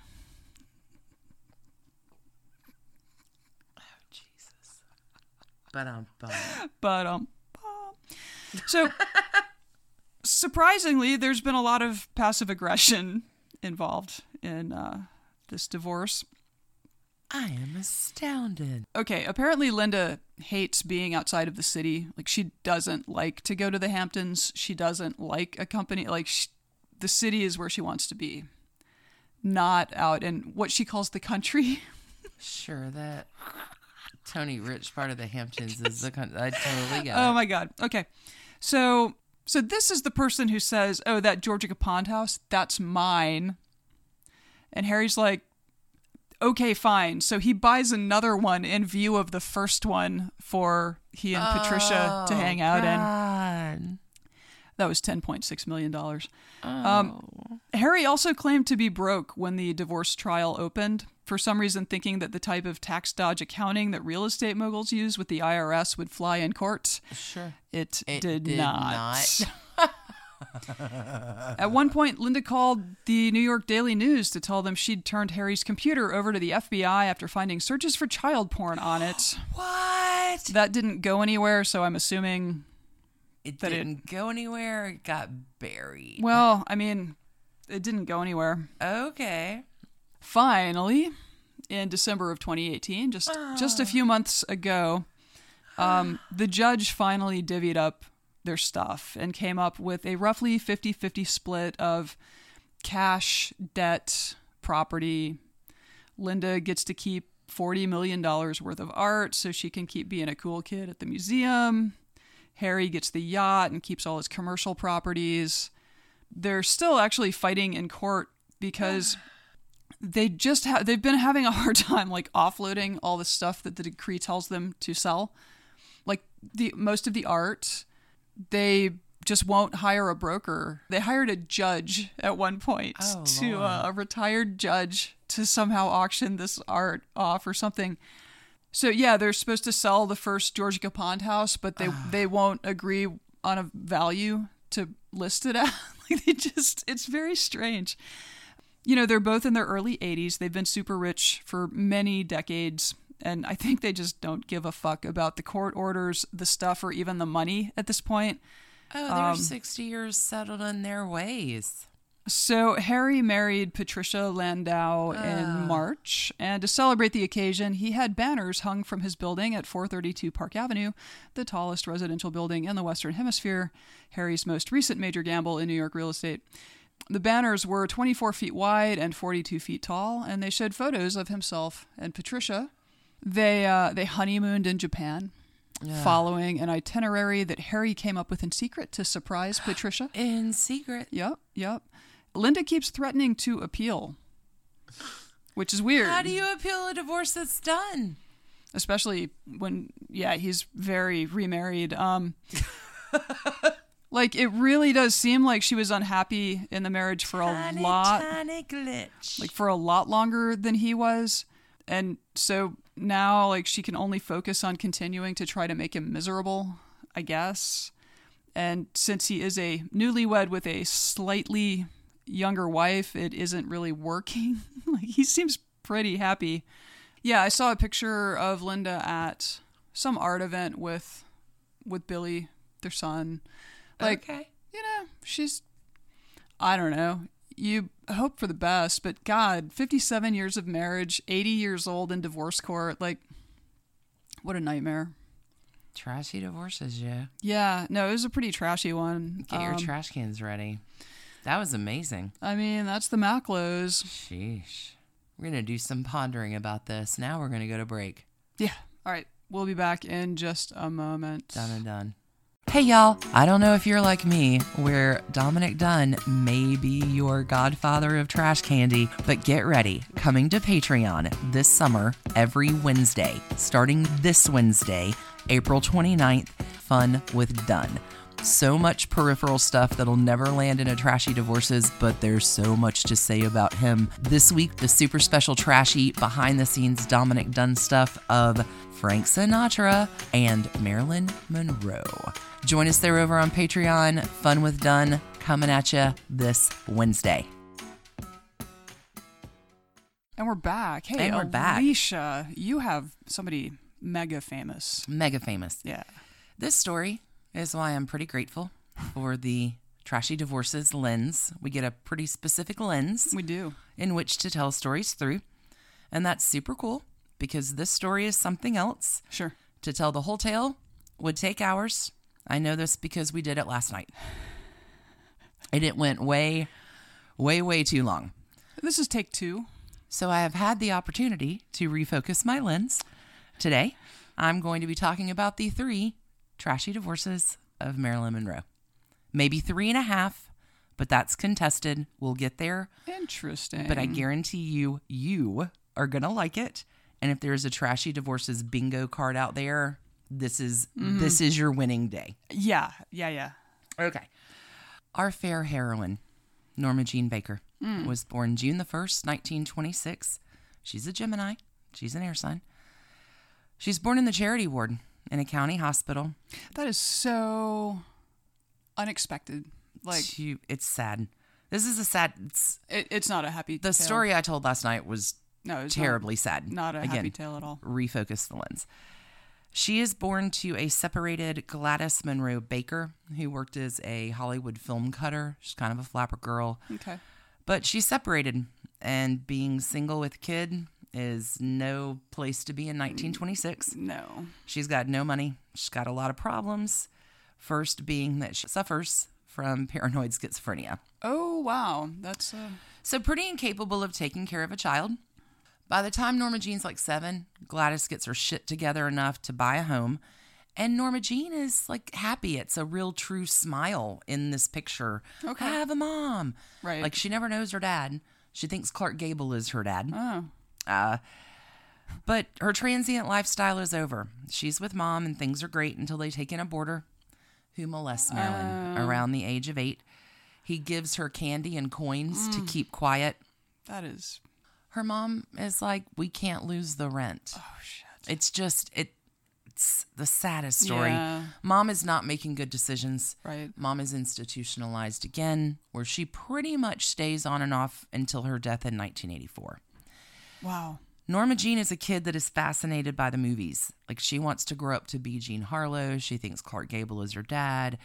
Oh, Jesus. But um, But um, so surprisingly, there's been a lot of passive aggression involved in uh, this divorce. I am astounded. Okay, apparently Linda hates being outside of the city. Like, she doesn't like to go to the Hamptons. She doesn't like a company. Like, she, the city is where she wants to be, not out in what she calls the country. Sure, that Tony Rich part of the Hamptons is the country. I totally get it. Oh, my God. Okay, so so this is the person who says, "Oh, that Georgia Pond house, that's mine." And Harry's like, "Okay, fine." So he buys another one in view of the first one for he and oh, Patricia to hang out God. in. That was ten point six million dollars. Oh. Um, Harry also claimed to be broke when the divorce trial opened, for some reason thinking that the type of tax dodge accounting that real estate moguls use with the I R S would fly in court. Sure. It, it did, did not. not. At one point, Linda called the New York Daily News to tell them she'd turned Harry's computer over to the F B I after finding searches for child porn on it. What? That didn't go anywhere, so I'm assuming it that didn't it, go anywhere. It got buried. Well, I mean, it didn't go anywhere. Okay. Finally, in December of twenty eighteen, just oh. just a few months ago, um, the judge finally divvied up their stuff and came up with a roughly fifty-fifty split of cash, debt, property. Linda gets to keep forty million dollars worth of art so she can keep being a cool kid at the museum. Harry gets the yacht and keeps all his commercial properties. They're still actually fighting in court because they just ha- they've been having a hard time like offloading all the stuff that the decree tells them to sell. Like the most of the art, they just won't hire a broker. They hired a judge at one point oh, to uh, a retired judge to somehow auction this art off or something. So yeah, they're supposed to sell the first Georgia Pond house, but they they won't agree on a value to list it at. Like they just, it's very strange. You know, they're both in their early eighties. They've been super rich for many decades. And I think they just don't give a fuck about the court orders, the stuff, or even the money at this point. Oh, they're um, sixty years settled in their ways. So Harry married Patricia Landau in March, and to celebrate the occasion, he had banners hung from his building at four thirty-two Park Avenue, the tallest residential building in the Western Hemisphere, Harry's most recent major gamble in New York real estate. The banners were twenty-four feet wide and forty-two feet tall, and they showed photos of himself and Patricia. They uh, they honeymooned in Japan, yeah. following an itinerary that Harry came up with in secret to surprise Patricia. In secret? Yep, yep. Linda keeps threatening to appeal, which is weird. How do you appeal a divorce that's done? Especially when, yeah, he's very remarried. Um, like, it really does seem like she was unhappy in the marriage for a tiny, lot. Tiny glitch. Like, for a lot longer than he was. And so now, like, she can only focus on continuing to try to make him miserable, I guess. And since he is a newlywed with a slightly younger wife, it isn't really working. Like, he seems pretty happy. Yeah, I saw a picture of Linda at some art event with with Billy, their son. Like, okay. You know, she's, I don't know. You hope for the best, but God, fifty-seven years of marriage, eighty years old in divorce court, like, what a nightmare. Trashy divorces, yeah. Yeah, no, it was a pretty trashy one. Get your Um, trash cans ready. That was amazing. I mean, that's the Macklows. Sheesh. We're going to do some pondering about this. Now we're going to go to break. Yeah. All right. We'll be back in just a moment. Done and done. Hey, y'all. I don't know if you're like me, where Dominic Dunn may be your godfather of trash candy, but get ready. Coming to Patreon this summer, every Wednesday, starting this Wednesday, April twenty-ninth, Fun with Dunn. So much peripheral stuff that'll never land in a Trashy Divorces, but there's so much to say about him. This week, the super special trashy behind-the-scenes Dominic Dunn stuff of Frank Sinatra and Marilyn Monroe. Join us there over on Patreon. Fun with Dunn coming at you this Wednesday. And we're back. Hey, and we're back. Alicia, you have somebody mega famous. Mega famous. Yeah. This story is why I'm pretty grateful for the Trashy Divorces lens. We get a pretty specific lens. We do. In which to tell stories through. And that's super cool because this story is something else. Sure. To tell the whole tale would take hours. I know this because we did it last night. And it went way, way, way too long. This is take two. So I have had the opportunity to refocus my lens. Today, I'm going to be talking about the three Trashy Divorces of Marilyn Monroe. Maybe three and a half, but that's contested. We'll get there. Interesting. But I guarantee you, you are going to like it. And if there's a Trashy Divorces bingo card out there, this is mm-hmm. this is your winning day. Yeah, yeah, yeah. Okay. Our fair heroine, Norma Jean Baker, mm. was born June the first, nineteen twenty-six. She's a Gemini. She's an air sign. She's born in the charity ward in a county hospital. That is so unexpected. Like, she, it's sad. This is a sad. It's, it, it's not a happy. The tale. story I told last night was no, it's terribly not, sad. Not a Again, happy tale at all. Refocus the lens. She is born to a separated Gladys Monroe Baker, who worked as a Hollywood film cutter. She's kind of a flapper girl. Okay. But she's separated, and being single with a kid is no place to be in nineteen twenty-six. No. She's got no money. She's got a lot of problems. First being that she suffers from paranoid schizophrenia. Oh, wow. That's... Uh... So pretty incapable of taking care of a child. By the time Norma Jean's like seven, Gladys gets her shit together enough to buy a home. And Norma Jean is like happy. It's a real true smile in this picture. Okay. I have a mom. Right. Like she never knows her dad. She thinks Clark Gable is her dad. Oh. Uh, but her transient lifestyle is over. She's with mom and things are great until they take in a boarder who molests Marilyn uh, around the age of eight. He gives her candy and coins mm, to keep quiet. That is... Her mom is like, we can't lose the rent. Oh, shit. It's just, it, it's the saddest story. Yeah. Mom is not making good decisions. Right. Mom is institutionalized again, where she pretty much stays on and off until her death in nineteen eighty-four. Wow. Norma Jean is a kid that is fascinated by the movies. Like, she wants to grow up to be Jean Harlow. She thinks Clark Gable is her dad.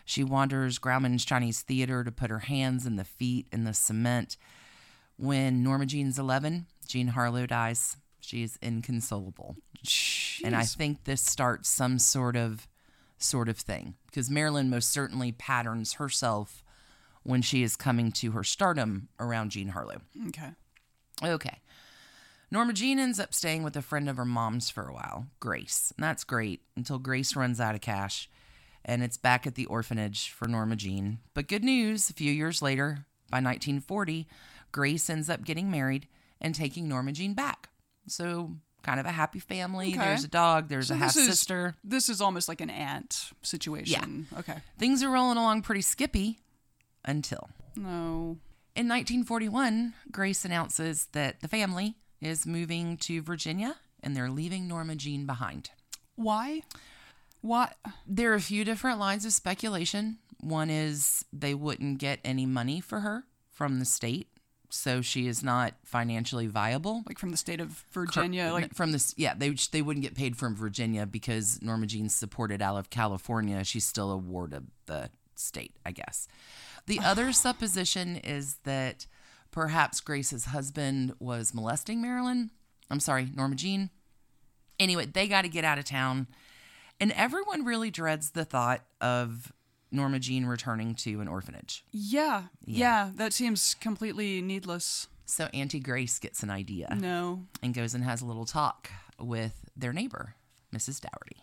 She wanders Grauman's Chinese Theater to put her hands and the feet in the cement. When Norma Jean's eleven, Jean Harlow dies. She is inconsolable. Jeez. And I think this starts some sort of sort of thing, because Marilyn most certainly patterns herself when she is coming to her stardom around Jean Harlow. Okay. Okay. Norma Jean ends up staying with a friend of her mom's for a while, Grace. And that's great until Grace runs out of cash, and it's back at the orphanage for Norma Jean. But good news, a few years later, by nineteen forty, Grace ends up getting married and taking Norma Jean back. So kind of a happy family. Okay. There's a dog. There's So a this is- half-sister. This is almost like an aunt situation. Yeah. Okay. Things are rolling along pretty skippy until... No. In nineteen forty-one, Grace announces that the family is moving to Virginia and they're leaving Norma Jean behind. Why? Why? There are a few different lines of speculation. One is they wouldn't get any money for her from the state, so she is not financially viable. Like from the state of Virginia? Cur- like from this, yeah, they they wouldn't get paid from Virginia because Norma Jean's supported out of California. She's still a ward of the state, I guess. The other supposition is that perhaps Grace's husband was molesting Marilyn. I'm sorry, Norma Jean. Anyway, they got to get out of town. And everyone really dreads the thought of Norma Jean returning to an orphanage. Yeah. Yeah. Yeah. That seems completely needless. So Auntie Grace gets an idea No. and goes and has a little talk with their neighbor, Missus Dougherty.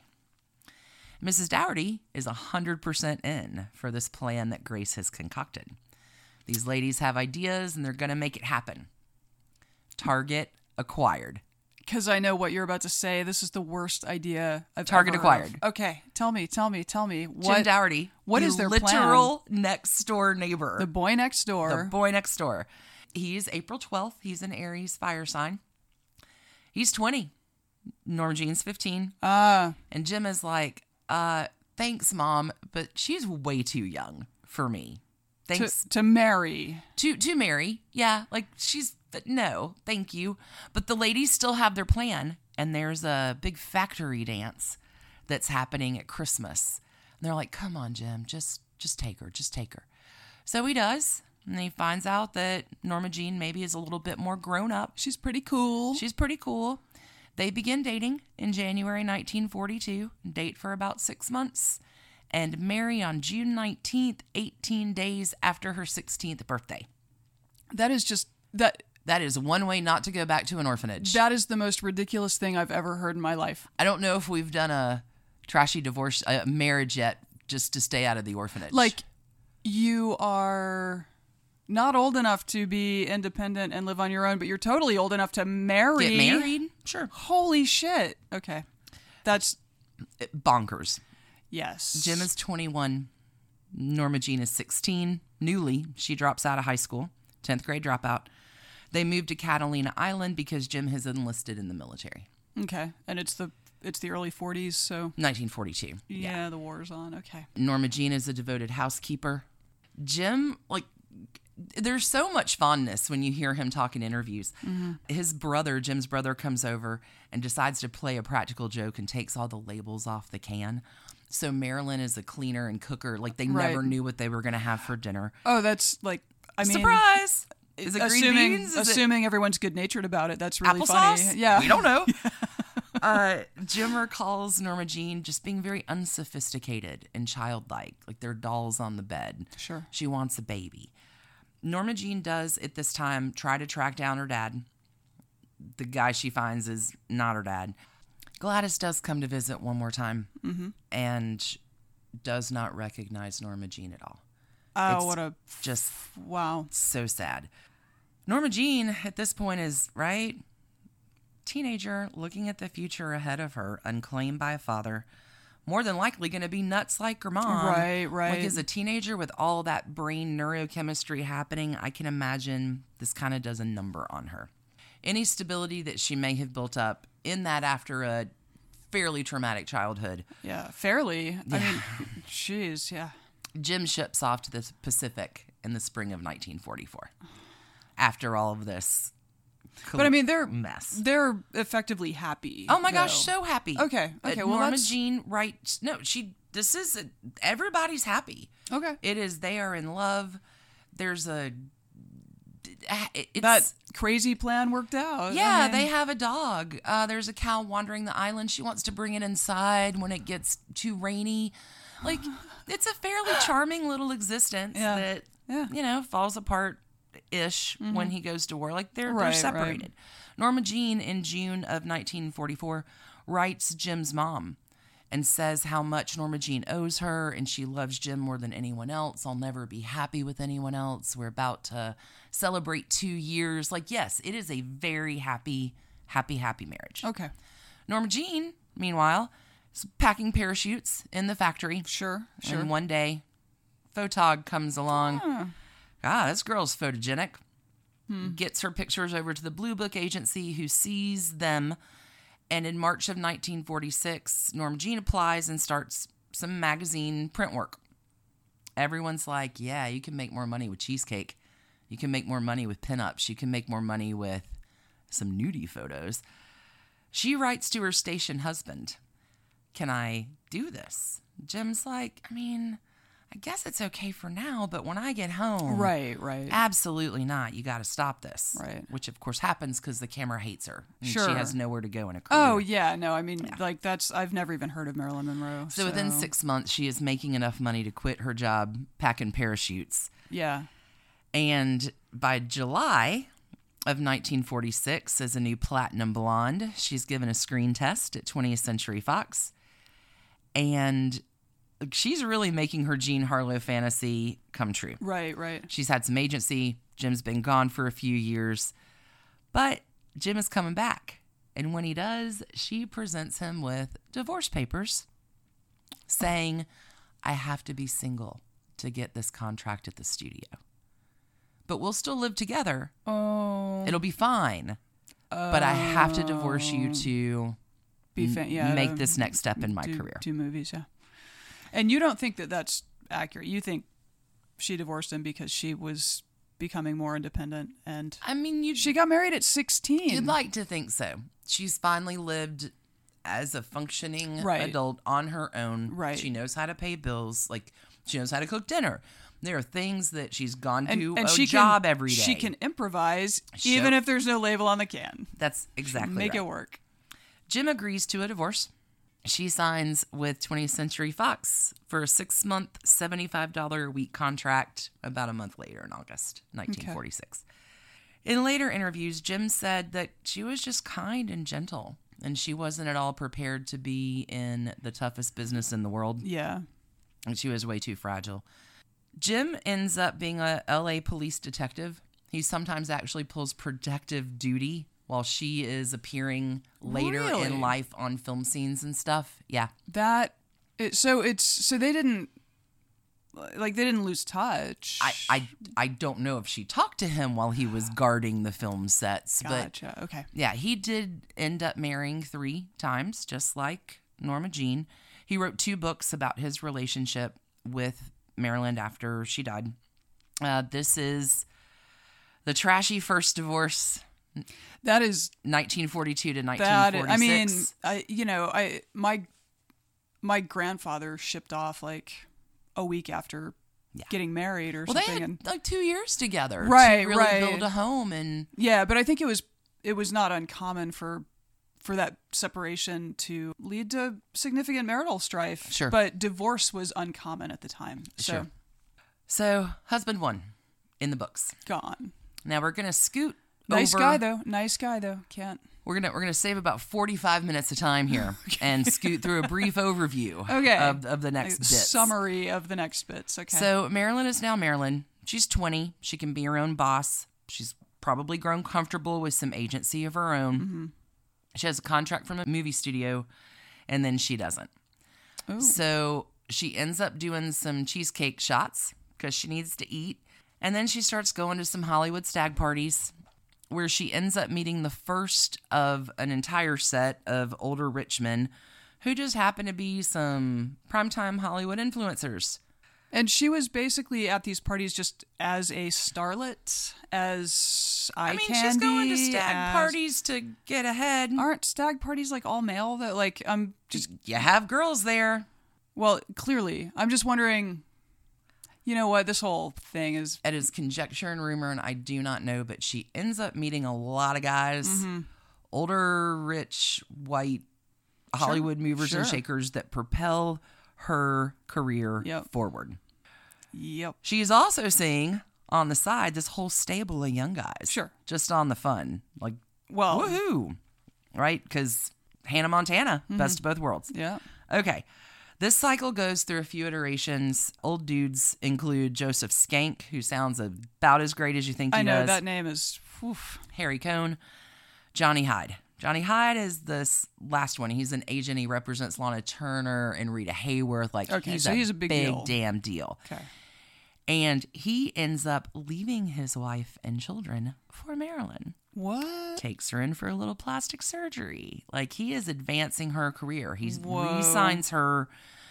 Missus Dougherty is one hundred percent in for this plan that Grace has concocted. These ladies have ideas and they're going to make it happen. Target acquired. Because I know what you're about to say. This is the worst idea I've Target ever heard acquired. of. Okay. Tell me, tell me, tell me. Jim What, Dougherty, what the is their literal next door neighbor. the boy next door. The boy next door. He's April twelfth. He's an Aries fire sign. He's twenty. Norma Jean's fifteen. Ah. And Jim is like, uh, thanks, Mom, but she's way too young for me. Thanks. to, to marry. To, to marry. Yeah, like she's, no, thank you. But the ladies still have their plan. And there's a big factory dance that's happening at Christmas. And they're like, come on, Jim, just, just take her, just take her. So he does. And he finds out that Norma Jean maybe is a little bit more grown up. She's pretty cool. She's pretty cool. They begin dating in January nineteen forty-two, date for about six months, and marry on June nineteenth, eighteen days after her sixteenth birthday. That is just that. That is one way not to go back to an orphanage. That is the most ridiculous thing I've ever heard in my life. I don't know if we've done a trashy divorce uh, marriage yet, just to stay out of the orphanage. Like, you are not old enough to be independent and live on your own, but you're totally old enough to marry. get married? Sure. Holy shit. Okay. That's, It- bonkers. yes. Jim is twenty-one. Norma Jean is sixteen. Newly, she drops out of high school. tenth grade dropout. They moved to Catalina Island because Jim has enlisted in the military. Okay. And it's the it's the early forties, so nineteen forty-two. yeah, the war's on. Okay. Norma Jean is a devoted housekeeper. Jim, like, there's so much fondness when you hear him talk in interviews. Mm-hmm. His brother, Jim's brother, comes over and decides to play a practical joke and takes all the labels off the can. So Marilyn is a cleaner and cooker. Like, they Right. never knew what they were going to have for dinner. Oh, that's like, I mean, Surprise! Is it green assuming beans? Is it assuming everyone's good natured about it, that's really applesauce? funny. Yeah. We don't know. uh, Jim recalls Norma Jean just being very unsophisticated and childlike, like they're dolls on the bed. Sure. She wants a baby. Norma Jean does, at this time, try to track down her dad. The guy she finds is not her dad. Gladys does come to visit one more time Mm-hmm. and does not recognize Norma Jean at all. Oh, It's what a Just wow. so sad. Norma Jean, at this point, is, right? Teenager looking at the future ahead of her, unclaimed by a father, more than likely going to be nuts like her mom. Right, right. Like, as a teenager with all that brain neurochemistry happening, I can imagine this kind of does a number on her. Any stability that she may have built up in that after a fairly traumatic childhood, Yeah, fairly. I mean, jeez, yeah. Jim ships off to the Pacific in the spring of nineteen forty-four. After all of this, But I mean, they're mess. they're effectively happy. Oh my gosh, though. so happy. Okay, But okay, well, Norma that's- Jean writes. No, she this is a, everybody's happy. Okay. It is. They are in love. There's a it's, that crazy plan worked out. Yeah, I mean, they have a dog. Uh, there's a cow wandering the island. She wants to bring it inside when it gets too rainy. Like, it's a fairly charming little existence Yeah. that, Yeah. you know, falls apart-ish Mm-hmm. when he goes to war. Like, they're, Right, they're separated. right. Norma Jean, in June of nineteen forty-four, writes Jim's mom and says how much Norma Jean owes her, and she loves Jim more than anyone else. I'll never be happy with anyone else. We're about to celebrate two years. Like, yes, it is a very happy, happy, happy marriage. Okay. Norma Jean, meanwhile, is packing parachutes in the factory. Sure. Sure. And one day, Photog comes along. Huh. Ah, this girl's photogenic. Hmm. Gets her pictures over to the Blue Book Agency, who sees them. And in March of nineteen forty-six, Norma Jean applies and starts some magazine print work. Everyone's like, yeah, you can make more money with cheesecake. You can make more money with pinups. You can make more money with some nudie photos. She writes to her station husband, can I do this? Jim's like, I mean, I guess it's okay for now, but when I get home... Right, right. Absolutely not. You got to stop this. Right. Which, of course, happens because the camera hates her. And Sure. She has nowhere to go in a career. Oh, yeah. No, I mean, like, that's... I've never even heard of Marilyn Monroe. So, So, within six months, she is making enough money to quit her job packing parachutes. Yeah. And by July of nineteen forty-six, as a new platinum blonde, she's given a screen test at twentieth Century Fox. And she's really making her Jean Harlow fantasy come true. Right, right. She's had some agency. Jim's been gone for a few years. But Jim is coming back. And when he does, she presents him with divorce papers saying, I have to be single to get this contract at the studio. But we'll still live together. Oh. It'll be fine. But I have to divorce you to Be fa- yeah, make to this next step in my do, career. Do movies, yeah. And you don't think that that's accurate. You think she divorced him because she was becoming more independent, and I mean, you she got married at sixteen. You'd like to think so. She's finally lived as a functioning Right. adult on her own. Right. She knows how to pay bills. Like, she knows how to cook dinner. There are things that she's gone and, to and a she job can, every day. She can improvise Show- even if there's no label on the can. That's exactly Make right. it work. Jim agrees to a divorce. She signs with twentieth Century Fox for a six-month, seventy-five dollars a week contract about a month later in August nineteen forty-six. Okay. In later interviews, Jim said that she was just kind and gentle, and she wasn't at all prepared to be in the toughest business in the world, Yeah. and she was way too fragile. Jim ends up being a L A police detective. He sometimes actually pulls protective duty while she is appearing later Really? in life on film scenes and stuff. Yeah. That it, so it's so they didn't like they didn't lose touch. I, I, I don't know if she talked to him while he was guarding the film sets, but gotcha. Okay. yeah, he did end up marrying three times, just like Norma Jean. He wrote two books about his relationship with Marilyn after she died. Uh, this is The Trashy First Divorce, That is nineteen forty-two to nineteen that. forty-six. I mean, I you know I my my grandfather shipped off like a week after Yeah. getting married or well, they something. had and like two years together Right, to really right. build a home, and yeah, but I think it was it was not uncommon for for that separation to lead to significant marital strife. Sure. But divorce was uncommon at the time. So Sure. So husband one in the books. gone. Now we're gonna scoot. Nice over. guy though. Nice guy though. Can't. We're gonna we're gonna save about forty-five minutes of time here and scoot through a brief overview Okay. of of the next A bit. summary of the next bits. Okay. So Marilyn is now Marilyn. She's twenty. She can be her own boss. She's probably grown comfortable with some agency of her own. Mm-hmm. She has a contract from a movie studio, and then she doesn't. Ooh. So she ends up doing some cheesecake shots because she needs to eat. And then she starts going to some Hollywood stag parties where she ends up meeting the first of an entire set of older rich men who just happen to be some primetime Hollywood influencers. And she was basically at these parties just as a starlet, as eye I mean, candy. she's going to stag as- parties to get ahead. Aren't stag parties like all male? That like I'm just You have girls there. Well, clearly. I'm just wondering, you know what? This whole thing is... It is conjecture and rumor, and I do not know, but she ends up meeting a lot of guys, mm-hmm. older, rich, white Hollywood sure. movers sure. and shakers that propel her career yep. forward. Yep. She is also seeing, on the side, this whole stable of young guys. Sure. Just on the fun. Like, well, woohoo! Right? Because Hannah Montana, mm-hmm. best of both worlds. Yeah. Okay. This cycle goes through a few iterations. Old dudes include Joseph Skank, who sounds about as great as you think he I know, does. that name is... Oof. Harry Cohn. Johnny Hyde. Johnny Hyde is this last one. He's an agent. He represents Lana Turner and Rita Hayworth. Like, okay, he's, so a he's a big, big deal. damn deal. Okay. And he ends up leaving his wife and children for Marilyn. What? Takes her in for a little plastic surgery. Like, he is advancing her career. He Whoa. re-signs her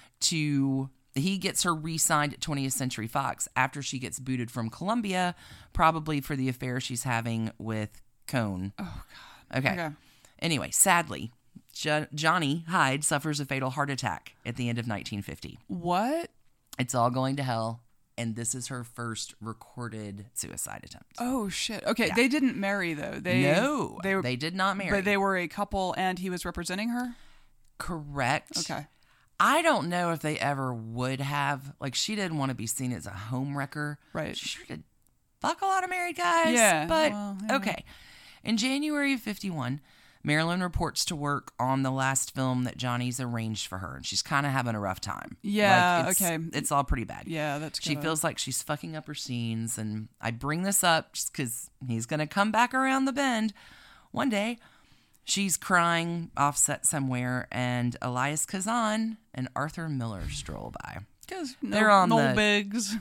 to... He gets her re-signed at twentieth Century Fox after she gets booted from Columbia, probably for the affair she's having with Cohn. Oh, God. Okay. okay. Anyway, sadly, jo- Johnny Hyde suffers a fatal heart attack at the end of nineteen fifty. What? It's all going to hell, and this is her first recorded suicide attempt. Oh, shit. Okay, Yeah. they didn't marry, though. They no, they, were, they did not marry. But they were a couple, and he was representing her? Correct. Okay. I don't know if they ever would have. Like, she didn't want to be seen as a homewrecker. Right. She sure did fuck a lot of married guys. Yeah. But, well, yeah. okay. In January of fifty-one, Marilyn reports to work on the last film that Johnny's arranged for her, and she's kind of having a rough time. Yeah, like, it's, okay. It's all pretty bad. Yeah, that's She gonna... feels like she's fucking up her scenes, and I bring this up just because he's going to come back around the bend one day. She's crying offset somewhere, and Elias Kazan and Arthur Miller stroll by. Because no, They're on no the- bigs.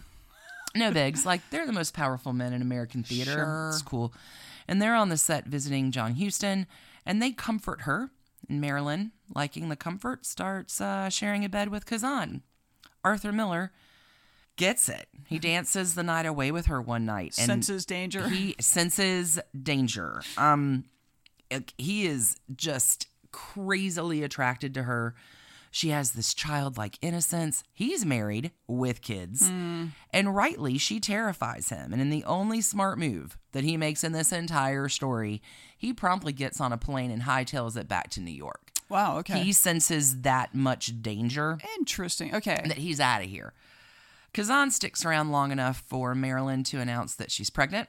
No bigs. Like, they're the most powerful men in American theater. Sure. It's cool. And they're on the set visiting John Huston, and they comfort her. And Marilyn, liking the comfort, starts uh, sharing a bed with Kazan. Arthur Miller gets it. He dances the night away with her one night. And senses danger. He senses danger. Um, it- he is just crazily attracted to her. She has this childlike innocence. He's married with kids. Mm. And rightly, she terrifies him. And in the only smart move that he makes in this entire story, he promptly gets on a plane and hightails it back to New York. Wow, okay. He senses that much danger Interesting. Okay. that he's out of here. Kazan sticks around long enough for Marilyn to announce that she's pregnant,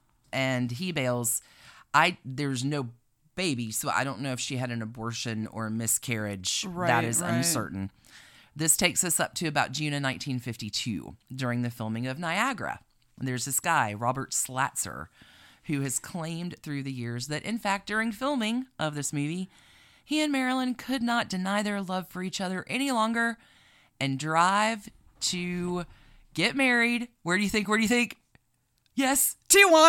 and he bails. I There's no baby, so I don't know if she had an abortion or a miscarriage. Right, that is right. uncertain. This takes us up to about June of nineteen fifty-two, during the filming of Niagara. There's this guy, Robert Slatzer, who has claimed through the years that, in fact, during filming of this movie, he and Marilyn could not deny their love for each other any longer and drive to get married. Where do you think? Where do you think? Yes. Tijuana!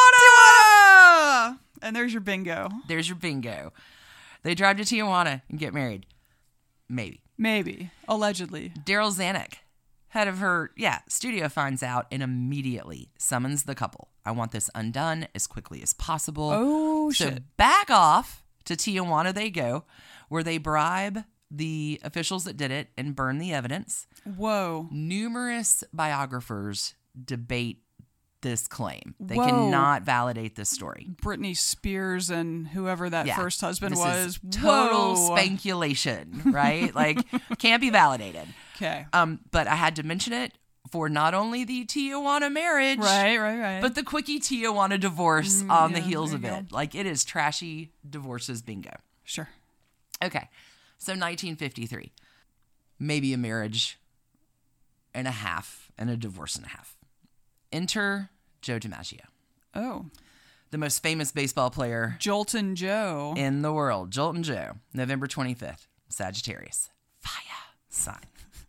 Tijuana! Tijuana! And there's your bingo. There's your bingo. They drive to Tijuana and get married. Maybe. Maybe. Allegedly. Daryl Zanuck, head of her, yeah, studio, finds out and immediately summons the couple. I want this undone as quickly as possible. Oh, so shit. back off to Tijuana they go, where they bribe the officials that did it and burn the evidence. Whoa. Numerous biographers debate this claim. They Whoa. cannot validate this story. Britney Spears and whoever that Yeah, first husband this was. is total Whoa. speculation, right? Like, can't be validated. Okay. Um, but I had to mention it for not only the Tijuana marriage, Right, right, right. but the quickie Tijuana divorce Mm, on yeah, the heels there of you it. go. Like, it is trashy divorces bingo. Sure. Okay, so nineteen fifty-three. Maybe a marriage and a half and a divorce and a half. Enter Joe DiMaggio, Oh. the most famous baseball player Jolton Joe. in the world. Jolton Joe, November twenty-fifth, Sagittarius. Fire sign.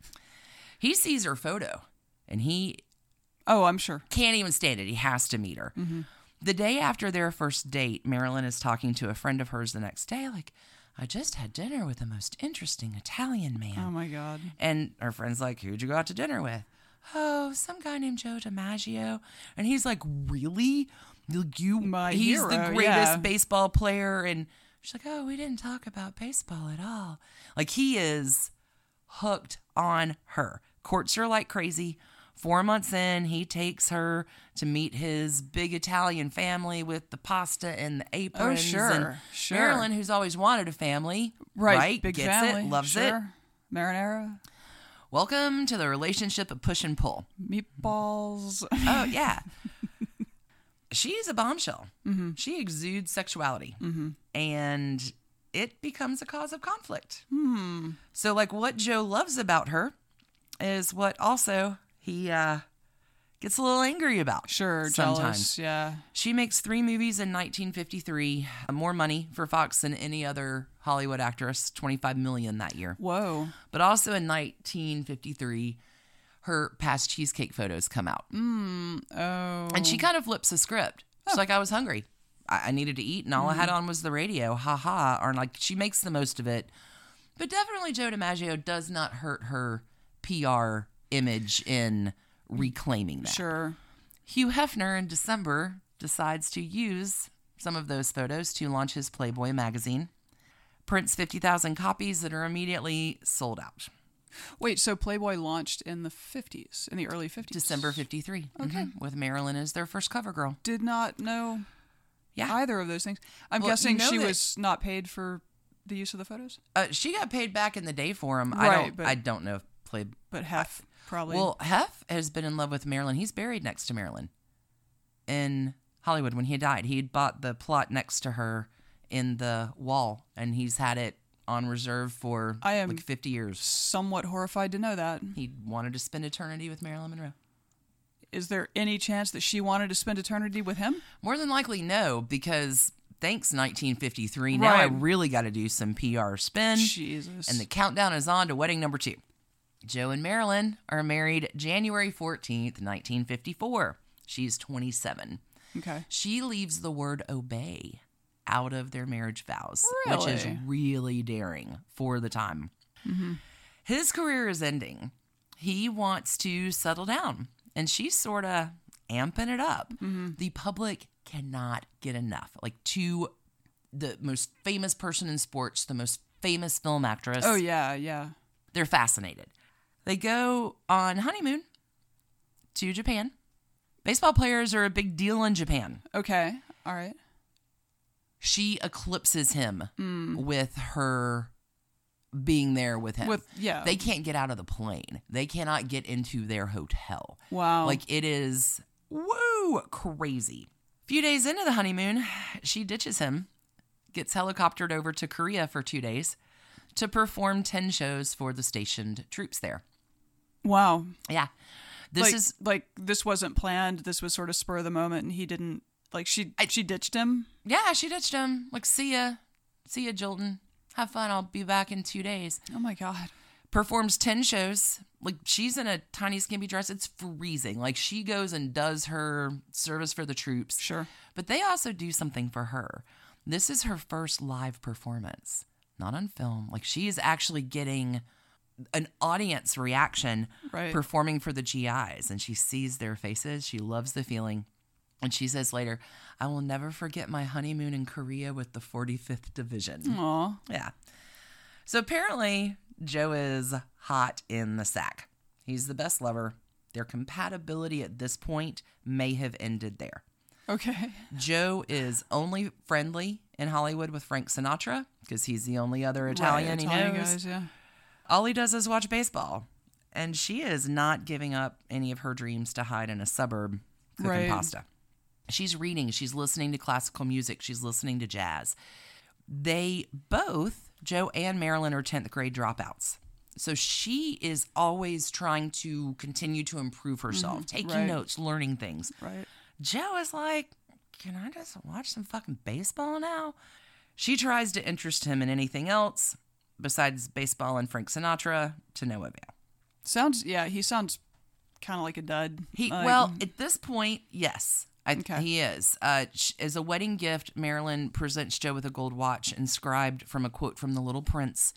He sees her photo, and he Oh, I'm sure. can't even stand it. He has to meet her. Mm-hmm. The day after their first date, Marilyn is talking to a friend of hers the next day, like, I just had dinner with the most interesting Italian man. Oh, my God. And her friend's like, who'd you go out to dinner with? Oh, some guy named Joe DiMaggio. And he's like, really? You, My he's the hero, greatest yeah. baseball player. And she's like, oh, we didn't talk about baseball at all. Like, he is hooked on her. Courts her like crazy. Four months in, he takes her to meet his big Italian family with the pasta and the aprons. Oh, sure, and sure. Marilyn, who's always wanted a family, Right, right? big Gets family. it, loves sure. it. Marinara, Welcome to the relationship of push and pull. meatballs. Oh, yeah. She's a bombshell. Mm-hmm. She exudes sexuality. Mm-hmm. And it becomes a cause of conflict. Hmm. So, like, what Joe loves about her is what also he uh, gets a little angry about. Sure, sometimes. jealous, yeah. She makes three movies in nineteen fifty-three, more money for Fox than any other Hollywood actress, twenty-five million dollars that year. Whoa. But also in nineteen fifty-three, her past cheesecake photos come out. Mm, oh. And she kind of flips the script. She's like, I was hungry. I, I needed to eat, and all mm-hmm. I had on was the radio. Ha ha. Or like, she makes the most of it. But definitely Joe DiMaggio does not hurt her P R image in reclaiming that. Sure. Hugh Hefner in December decides to use some of those photos to launch his Playboy magazine. Prints fifty thousand copies that are immediately sold out. Wait, so Playboy launched in the fifties, in the early fifties? December fifty-three. Okay. Mm-hmm, with Marilyn as their first cover girl. Did not know Yeah. either of those things. I'm Well, guessing you know she that- was not paid for the use of the photos? Uh, she got paid back in the day for them. I Right, don't. but- I don't know if Play. But Hef probably. Well, Hef has been in love with Marilyn. He's buried next to Marilyn in Hollywood when he died. He had bought the plot next to her in the wall, and he's had it on reserve for I am like fifty years. somewhat horrified to know that. He wanted to spend eternity with Marilyn Monroe. Is there any chance that she wanted to spend eternity with him? More than likely, no, because thanks nineteen fifty-three. Now I Right. really got to do some P R spin. Jesus. And the countdown is on to wedding number two. Joe and Marilyn are married January fourteenth, nineteen fifty-four. She's twenty-seven. Okay. She leaves the word obey out of their marriage vows, which is Really? really daring for the time. Mm-hmm. His career is ending. He wants to settle down, and she's sort of amping it up. Mm-hmm. The public cannot get enough. Like, to the most famous person in sports, the most famous film actress. Oh, yeah, yeah. They're fascinated. They go on honeymoon to Japan. Baseball players are a big deal in Japan. Okay. All right. She eclipses him mm. with her being there with him. With yeah. They can't get out of the plane. They cannot get into their hotel. Wow. Like, it is, woo, crazy. A few days into the honeymoon, she ditches him, gets helicoptered over to Korea for two days to perform ten shows for the stationed troops there. Wow. Yeah. This like, is like this wasn't planned. This was sort of spur of the moment, and he didn't like she I, she ditched him. Yeah, she ditched him. Like, see ya, see ya, Jolton. Have fun. I'll be back in two days. Oh my God. Performs ten shows. Like, she's in a tiny skimpy dress. It's freezing. Like, she goes and does her service for the troops. Sure. But they also do something for her. This is her first live performance, not on film. Like, she is actually getting an audience reaction right. performing for the G Is, and she sees their faces. She loves the feeling. And she says later, I will never forget my honeymoon in Korea with the forty-fifth Division. Aw. Yeah. So apparently, Joe is hot in the sack. He's the best lover. Their compatibility at this point may have ended there. Okay. Joe is only friendly in Hollywood with Frank Sinatra because he's the only other Italian right, he Italian knows. Guys, yeah. All he does is watch baseball. And she is not giving up any of her dreams to hide in a suburb cooking right. pasta. She's reading. She's listening to classical music. She's listening to jazz. They both, Joe and Marilyn, are tenth grade dropouts. So she is always trying to continue to improve herself, mm-hmm. taking right. notes, learning things. Right. Joe is like, can I just watch some fucking baseball now? She tries to interest him in anything else besides baseball and Frank Sinatra, to no avail. Sounds, yeah, he sounds kind of like a dud. He like, Well, at this point, yes, I, okay. he is. Uh, as a wedding gift, Marilyn presents Joe with a gold watch inscribed from a quote from The Little Prince.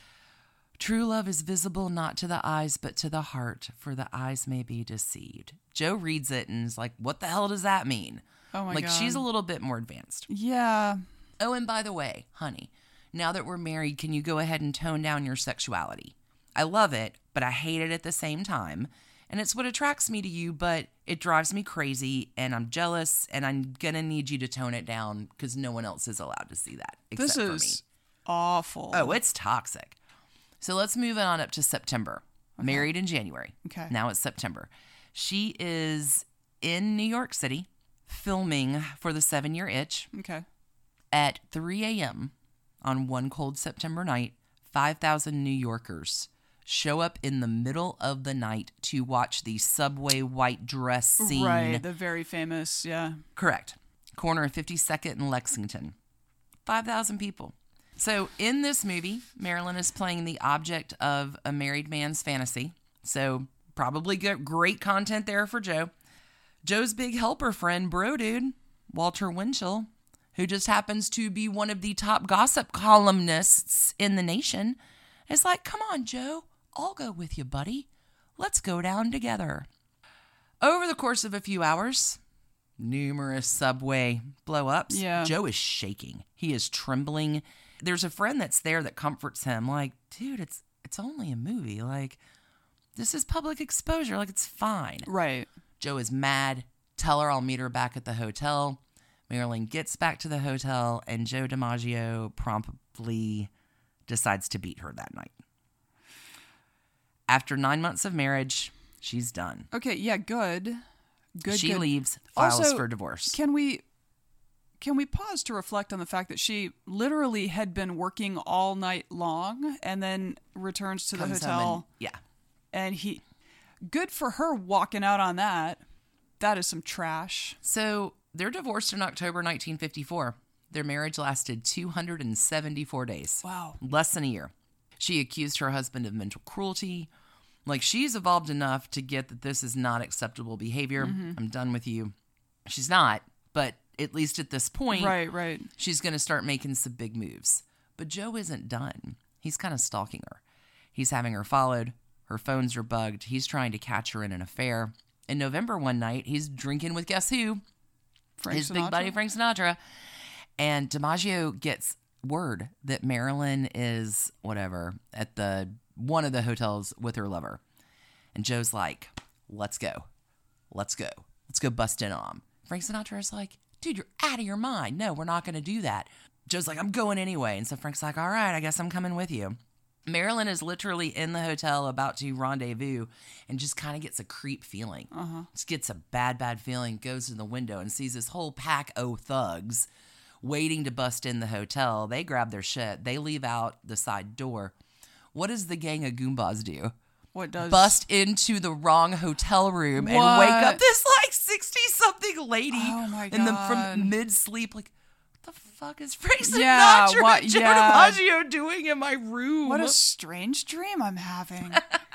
True love is visible not to the eyes, but to the heart, for the eyes may be deceived. Joe reads it and is like, what the hell does that mean? Oh my like, God. she's a little bit more advanced. Yeah. Oh, and by the way, honey, now that we're married, can you go ahead and tone down your sexuality? I love it, but I hate it at the same time. And it's what attracts me to you, but it drives me crazy, and I'm jealous, and I'm going to need you to tone it down because no one else is allowed to see that except This for me. is awful. Oh, it's toxic. So let's move on up to September. Okay. Married in January. Okay. Now it's September. She is in New York City filming for the Seven Year Itch. Okay. At three a.m. on one cold September night, five thousand New Yorkers show up in the middle of the night to watch the subway white dress scene. Right, the very famous, yeah. Correct. Corner of fifty-second and Lexington. five thousand people. So in this movie, Marilyn is playing the object of a married man's fantasy. So probably get great content there for Joe. Joe's big helper friend, bro dude, Walter Winchell, who just happens to be one of the top gossip columnists in the nation, is like, come on, Joe, I'll go with you, buddy. Let's go down together. Over the course of a few hours, numerous subway blow-ups. Yeah. Joe is shaking. He is trembling. There's a friend that's there that comforts him. Like, dude, it's it's only a movie. Like, this is public exposure. Like, it's fine. Right. Joe is mad. Tell her I'll meet her back at the hotel. Marilyn gets back to the hotel, and Joe DiMaggio promptly decides to beat her that night. After nine months of marriage, she's done. Okay, yeah, good. Good, she good. leaves, files Also, for divorce. Can we can we pause to reflect on the fact that she literally had been working all night long and then returns to the Comes home hotel and- yeah. and he good for her walking out on that. That is some trash. So they're divorced in October nineteen fifty-four. Their marriage lasted two hundred seventy-four days. Wow. Less than a year. She accused her husband of mental cruelty. Like, she's evolved enough to get that this is not acceptable behavior. Mm-hmm. I'm done with you. She's not, but at least at this point, Right, right. she's going to start making some big moves. But Joe isn't done. He's kind of stalking her. He's having her followed. Her phones are bugged. He's trying to catch her in an affair. In November one night, he's drinking with guess who? Frank His Sinatra? big buddy, Frank Sinatra. And DiMaggio gets word that Marilyn is, whatever, at the one of the hotels with her lover. And Joe's like, let's go. Let's go. Let's go bust in on him. Frank Sinatra is like, dude, you're out of your mind. No, we're not going to do that. Joe's like, I'm going anyway. And so Frank's like, all right, I guess I'm coming with you. Marilyn is literally in the hotel about to rendezvous and just kind of gets a creep feeling. Uh-huh. Just gets a bad, bad feeling, goes to the window and sees this whole pack of thugs waiting to bust in the hotel. They grab their shit. They leave out the side door. What does the gang of Goombas do? What does Bust into the wrong hotel room and What? wake up this like sixty-something lady Oh, my in the, God. from mid-sleep. Like, what the fuck is Frank Sinatra Yeah, what- and Joe yeah. DiMaggio doing in my room? What a strange dream I'm having.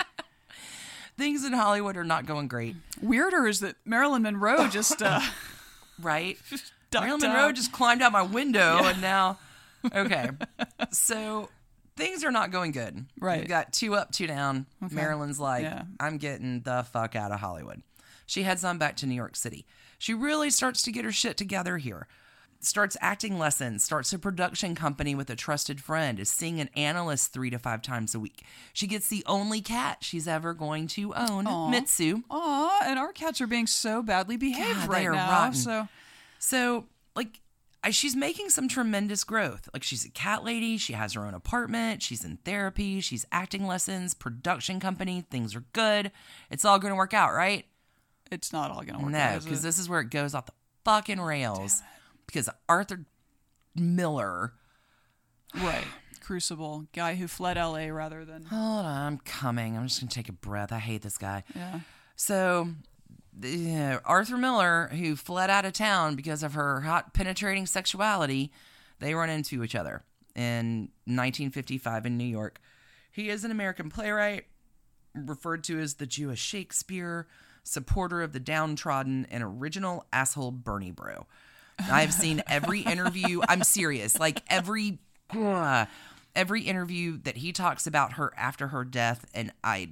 Things in Hollywood are not going great, Weirder is that Marilyn Monroe just uh, right? ducked Marilyn out. Monroe just climbed out my window and now, okay. So things are not going good. Right. We've got two up, two down. Okay. Marilyn's like, Yeah. I'm getting the fuck out of Hollywood. She heads on back to New York City. She really starts to get her shit together here. Starts acting lessons, starts a production company with a trusted friend, is seeing an analyst three to five times a week. She gets the only cat she's ever going to own, Aw. Mitsu. Aw, and our cats are being so badly behaved God, they right are now. rotten. So So, like, I, she's making some tremendous growth. Like, she's a cat lady. She has her own apartment. She's in therapy. She's acting lessons, production company. Things are good. It's all going to work out, right? it's not all going to work No, out, is because it? this is where it goes off the fucking rails. Because Arthur Miller. Right. Crucible. Guy who fled L A rather than... Hold on, I'm coming. I'm just going to take a breath. I hate this guy. Yeah. So, uh, Arthur Miller, who fled out of town because of her hot, penetrating sexuality, they run into each other in nineteen fifty-five in New York. He is an American playwright, referred to as the Jewish Shakespeare, supporter of the downtrodden, and original asshole Bernie bro. I've seen every interview. I'm serious. Like, every... Uh, every interview that he talks about her after her death, and I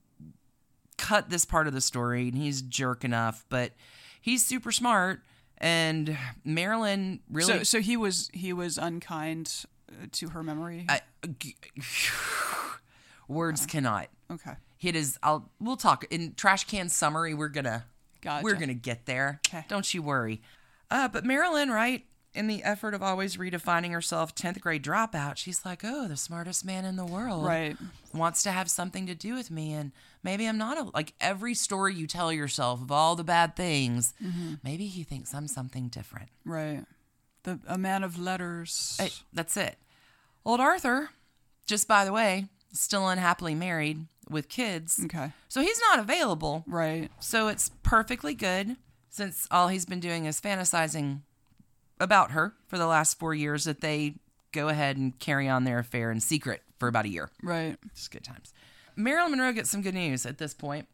cut this part of the story, and he's jerk enough, but he's super smart, and Marilyn really... So, so he was he was unkind uh, to her memory? I, g- Words Okay. cannot. Okay. It is. I'll. We'll talk in trash can summary. We're gonna. Gotcha. We're gonna get there. 'Kay. Don't you worry. Uh, but Marilyn, right, in the effort of always redefining herself, tenth grade dropout, she's like, oh, the smartest man in the world, Right. wants to have something to do with me, and maybe I'm not a, like every story you tell yourself of all the bad things. Mm-hmm. Maybe he thinks I'm something different. Right. The a man of letters. Hey, that's it. Old Arthur, just by the way, still unhappily married with kids. Okay. So he's not available. Right. So it's perfectly good since all he's been doing is fantasizing about her for the last four years that they go ahead and carry on their affair in secret for about a year. Right. It's good times. Marilyn Monroe gets some good news at this point.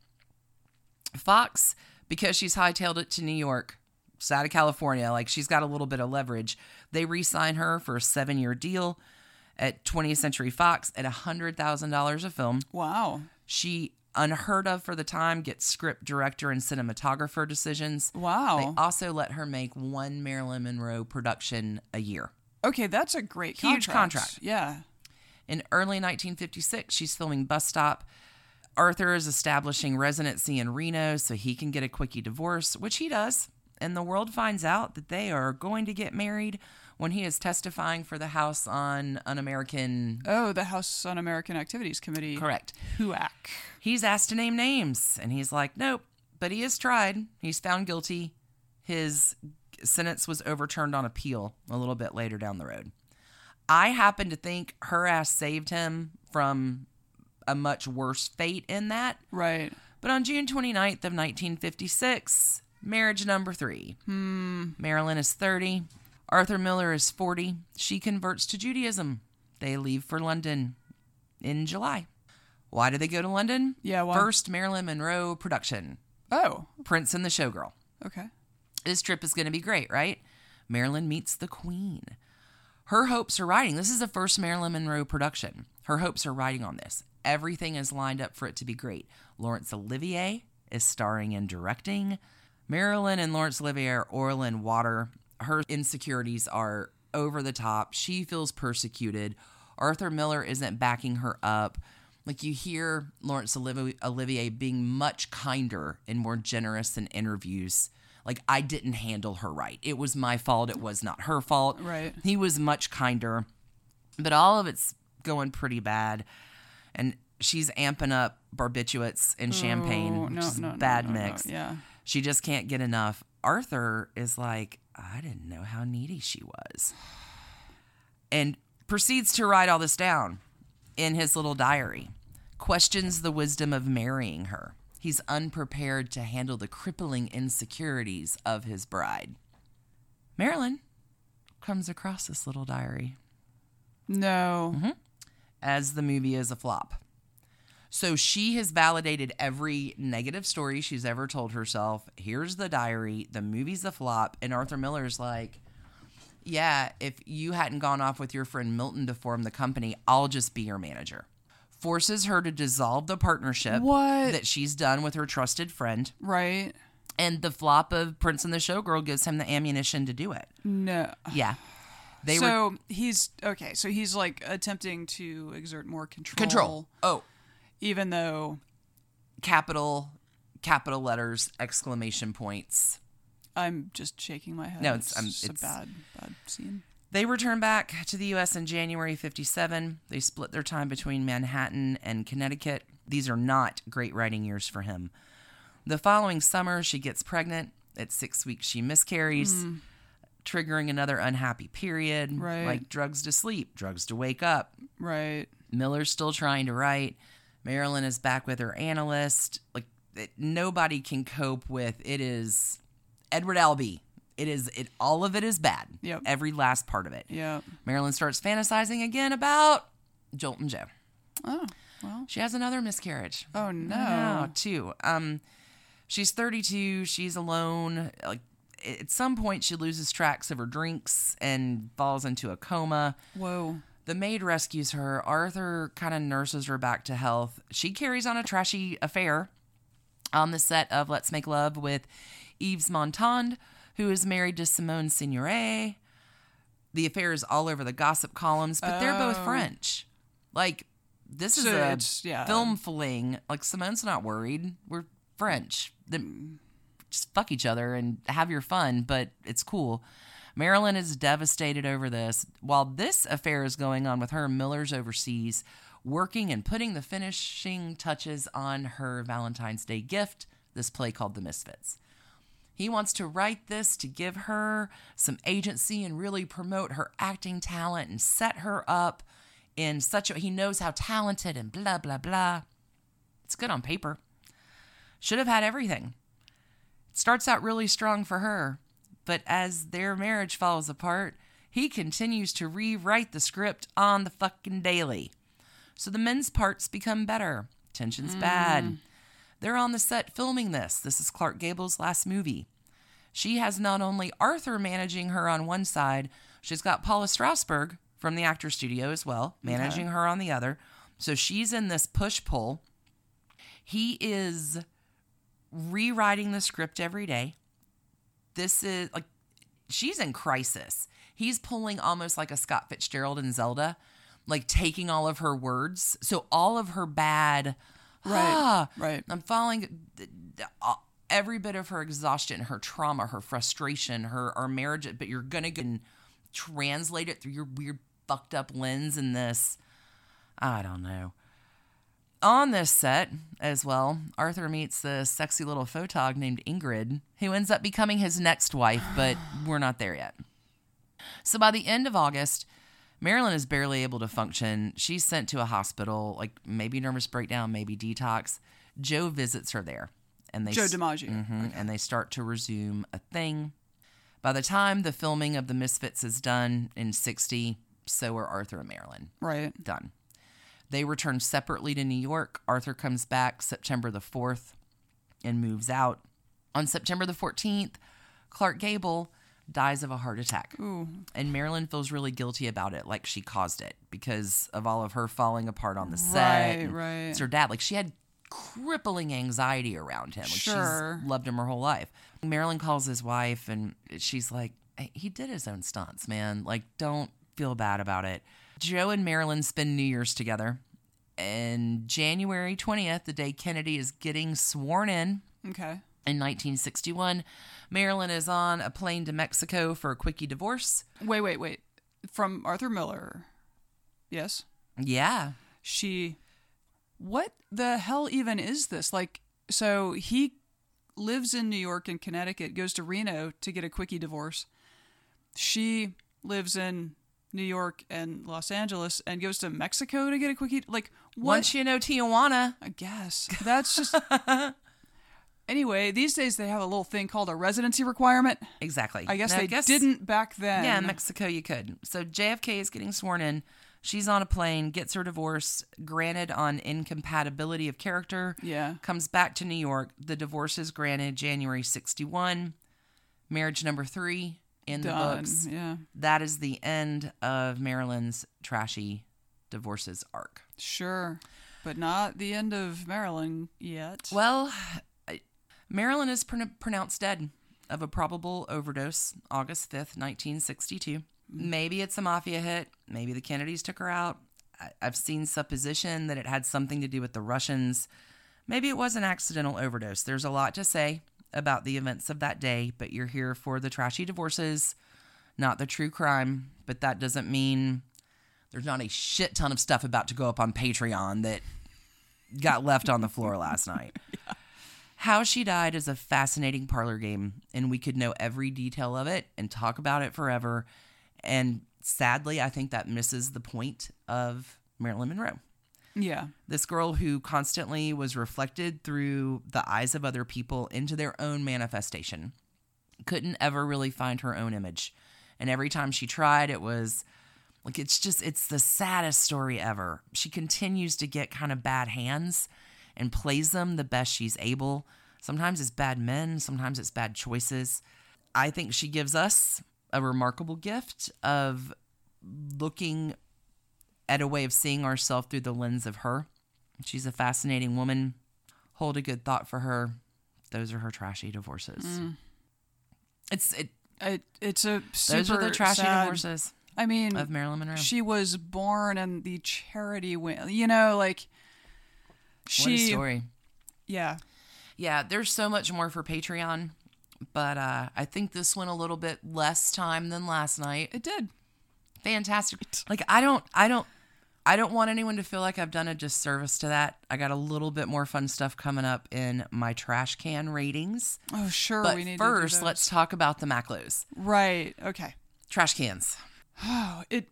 Fox, because she's hightailed it to New York, it's out of California, like she's got a little bit of leverage. They re-sign her for a seven-year deal at twentieth Century Fox at one hundred thousand dollars a film. Wow. She, unheard of for the time, gets script director and cinematographer decisions. Wow. They also let her make one Marilyn Monroe production a year. Okay, that's a great Huge contract. contract. Yeah. In early nineteen fifty-six, she's filming Bus Stop. Arthur is establishing residency in Reno so he can get a quickie divorce, which he does. And the world finds out that they are going to get married when he is testifying for the House on Un-American... Oh, the House Un-American Activities Committee. Correct. H U A C. He's asked to name names, and he's like, nope. But he is tried. He's found guilty. His sentence was overturned on appeal a little bit later down the road. I happen to think her ass saved him from a much worse fate in that. Right. But on June twenty-ninth of nineteen fifty-six, marriage number three. Hmm. Marilyn is thirty. Arthur Miller is forty. She converts to Judaism. They leave for London in July. Why do they go to London? Yeah, why? First Marilyn Monroe production. Oh, Prince and the Showgirl. okay. This trip is going to be great, right? Marilyn meets the Queen. Her hopes are riding. This is the first Marilyn Monroe production. Her hopes are riding on this. Everything is lined up for it to be great. Laurence Olivier is starring and directing. Marilyn and Laurence Olivier are oil and water. Her insecurities are over the top. She feels persecuted. Arthur Miller isn't backing her up. Like, you hear Laurence Olivier being much kinder and more generous in interviews. Like, I didn't handle her right. It was my fault. It was not her fault. Right. He was much kinder. But all of it's going pretty bad. And she's amping up barbiturates and champagne, Oh, which no, is no, a no, bad no, no. mix. Yeah. She just can't get enough. Arthur is like, I didn't know how needy she was. And proceeds to write all this down in his little diary. Questions the wisdom of marrying her. He's unprepared to handle the crippling insecurities of his bride. Marilyn comes across this little diary No. Mm-hmm. as the movie is a flop. So she has validated every negative story she's ever told herself. Here's the diary. The movie's a flop. And Arthur Miller's like, yeah, if you hadn't gone off with your friend Milton to form the company, I'll just be your manager. Forces her to dissolve the partnership What? that she's done with her trusted friend. Right. And the flop of Prince and the Showgirl gives him the ammunition to do it. No. Yeah. They were so he's okay. So he's like attempting to exert more control. control. Oh, Even though capital, capital letters, exclamation points. I'm just shaking my head. No, it's- it's, I'm- just it's- a bad, bad scene. They return back to the U S in January fifty-seven. They split their time between Manhattan and Connecticut. These are not great writing years for him. The following summer, she gets pregnant. At six weeks, she miscarries, triggering another unhappy period. Right. Like drugs to sleep, drugs to wake up. Right. Miller's still trying to write. Marilyn is back with her analyst. Like, it, nobody can cope with it. Is Edward Albee. It is it. All of it is bad. Yep. Every last part of it. Yeah. Marilyn starts fantasizing again about Jolton Joe. Oh, well. She has another miscarriage. Oh, no. No, too. Um, she's thirty-two. She's alone. Like, at some point, she loses tracks of her drinks and falls into a coma. Whoa. The maid rescues her. Arthur kind of nurses her back to health. She carries on a trashy affair on the set of Let's Make Love with Yves Montand, who is married to Simone Signoret. The affair is all over the gossip columns, but they're both Oh. French. Like, this is So a it's- yeah. film fling. Like, Simone's not worried. We're French. The, just fuck each other and have your fun, but it's cool. Marilyn is devastated over this. While this affair is going on with her, Miller's overseas, working and putting the finishing touches on her Valentine's Day gift, this play called The Misfits. He wants to write this to give her some agency and really promote her acting talent and set her up in such a... He knows how talented and blah, blah, blah. It's good on paper. Should have had everything. It starts out really strong for her, but as their marriage falls apart, he continues to rewrite the script on the fucking daily. So the men's parts become better. Tension's mm. bad. They're on the set filming this. This is Clark Gable's last movie. She has not only Arthur managing her on one side, she's got Paula Strasberg from the Actors Studio as well, managing okay. her on the other. So she's in this push-pull. He is rewriting the script every day. This is, like, she's in crisis. He's pulling almost like a Scott Fitzgerald in Zelda, like taking all of her words. So all of her bad... Right, ah, right. I'm following every bit of her exhaustion, her trauma, her frustration, her our marriage, but you're going to go and translate it through your weird fucked up lens in this, I don't know. On this set as well, Arthur meets the sexy little photog named Ingrid, who ends up becoming his next wife, but we're not there yet. So by the end of August, Marilyn is barely able to function. She's sent to a hospital, like maybe nervous breakdown, maybe detox. Joe visits her there. and they Joe DiMaggio. Mm-hmm, okay. And they start to resume a thing. By the time the filming of The Misfits is done in sixty, so are Arthur and Marilyn. Right. Done. They return separately to New York. Arthur comes back September the fourth and moves out. On September the fourteenth, Clark Gable dies of a heart attack. Ooh. And Marilyn feels really guilty about it, like she caused it because of all of her falling apart on the set. Right, right. It's her dad. Like, she had crippling anxiety around him. Like, sure. She's loved him her whole life. Marilyn calls his wife, and she's like, hey, he did his own stunts, man. Like, don't feel bad about it. Joe and Marilyn spend New Year's together. And January twentieth, the day Kennedy is getting sworn in. Okay. In nineteen sixty-one, Marilyn is on a plane to Mexico for a quickie divorce. Wait, wait, wait. From Arthur Miller. Yes? Yeah. She... What the hell even is this? Like, so he lives in New York and Connecticut, goes to Reno to get a quickie divorce. She lives in New York and Los Angeles and goes to Mexico to get a quickie... Like, what? Once you know Tijuana. I guess. That's just... Anyway, these days they have a little thing called a residency requirement. Exactly. I guess now, they I guess, didn't back then. Yeah, in Mexico you could. So J F K is getting sworn in. She's on a plane, gets her divorce, granted on incompatibility of character. Yeah. Comes back to New York. The divorce is granted January sixty-one. Marriage number three in Done. the books. Yeah. That is the end of Marilyn's trashy divorces arc. Sure. But not the end of Marilyn yet. Well... Marilyn is pr- pronounced dead of a probable overdose August fifth, nineteen sixty-two. Mm-hmm. Maybe it's a mafia hit. Maybe the Kennedys took her out. I- I've seen supposition that it had something to do with the Russians. Maybe it was an accidental overdose. There's a lot to say about the events of that day, but you're here for the trashy divorces, not the true crime. But that doesn't mean there's not a shit ton of stuff about to go up on Patreon that got left on the floor last night. Yeah. How she died is a fascinating parlor game, and we could know every detail of it and talk about it forever. And sadly, I think that misses the point of Marilyn Monroe. Yeah. This girl who constantly was reflected through the eyes of other people into their own manifestation. Couldn't ever really find her own image. And every time she tried, it was like, it's just, it's the saddest story ever. She continues to get kind of bad hands and plays them the best she's able. Sometimes it's bad men, sometimes it's bad choices. I think she gives us a remarkable gift of looking at a way of seeing ourselves through the lens of her. She's a fascinating woman. Hold a good thought for her. Those are her trashy divorces. Mm. It's it. it. It's a super Those are the trashy sad, divorces. I mean, of Marilyn Monroe. she was born in the charity wing. You know, like she. What a story. Yeah. Yeah, there's so much more for Patreon, but uh, I think this went a little bit less time than last night. It did. Fantastic. Like I don't, I don't, I don't want anyone to feel like I've done a disservice to that. I got a little bit more fun stuff coming up in my trash can ratings. Oh, sure. But we need first, to do let's talk about the Macklows. Right. Okay. Trash cans. Oh, it.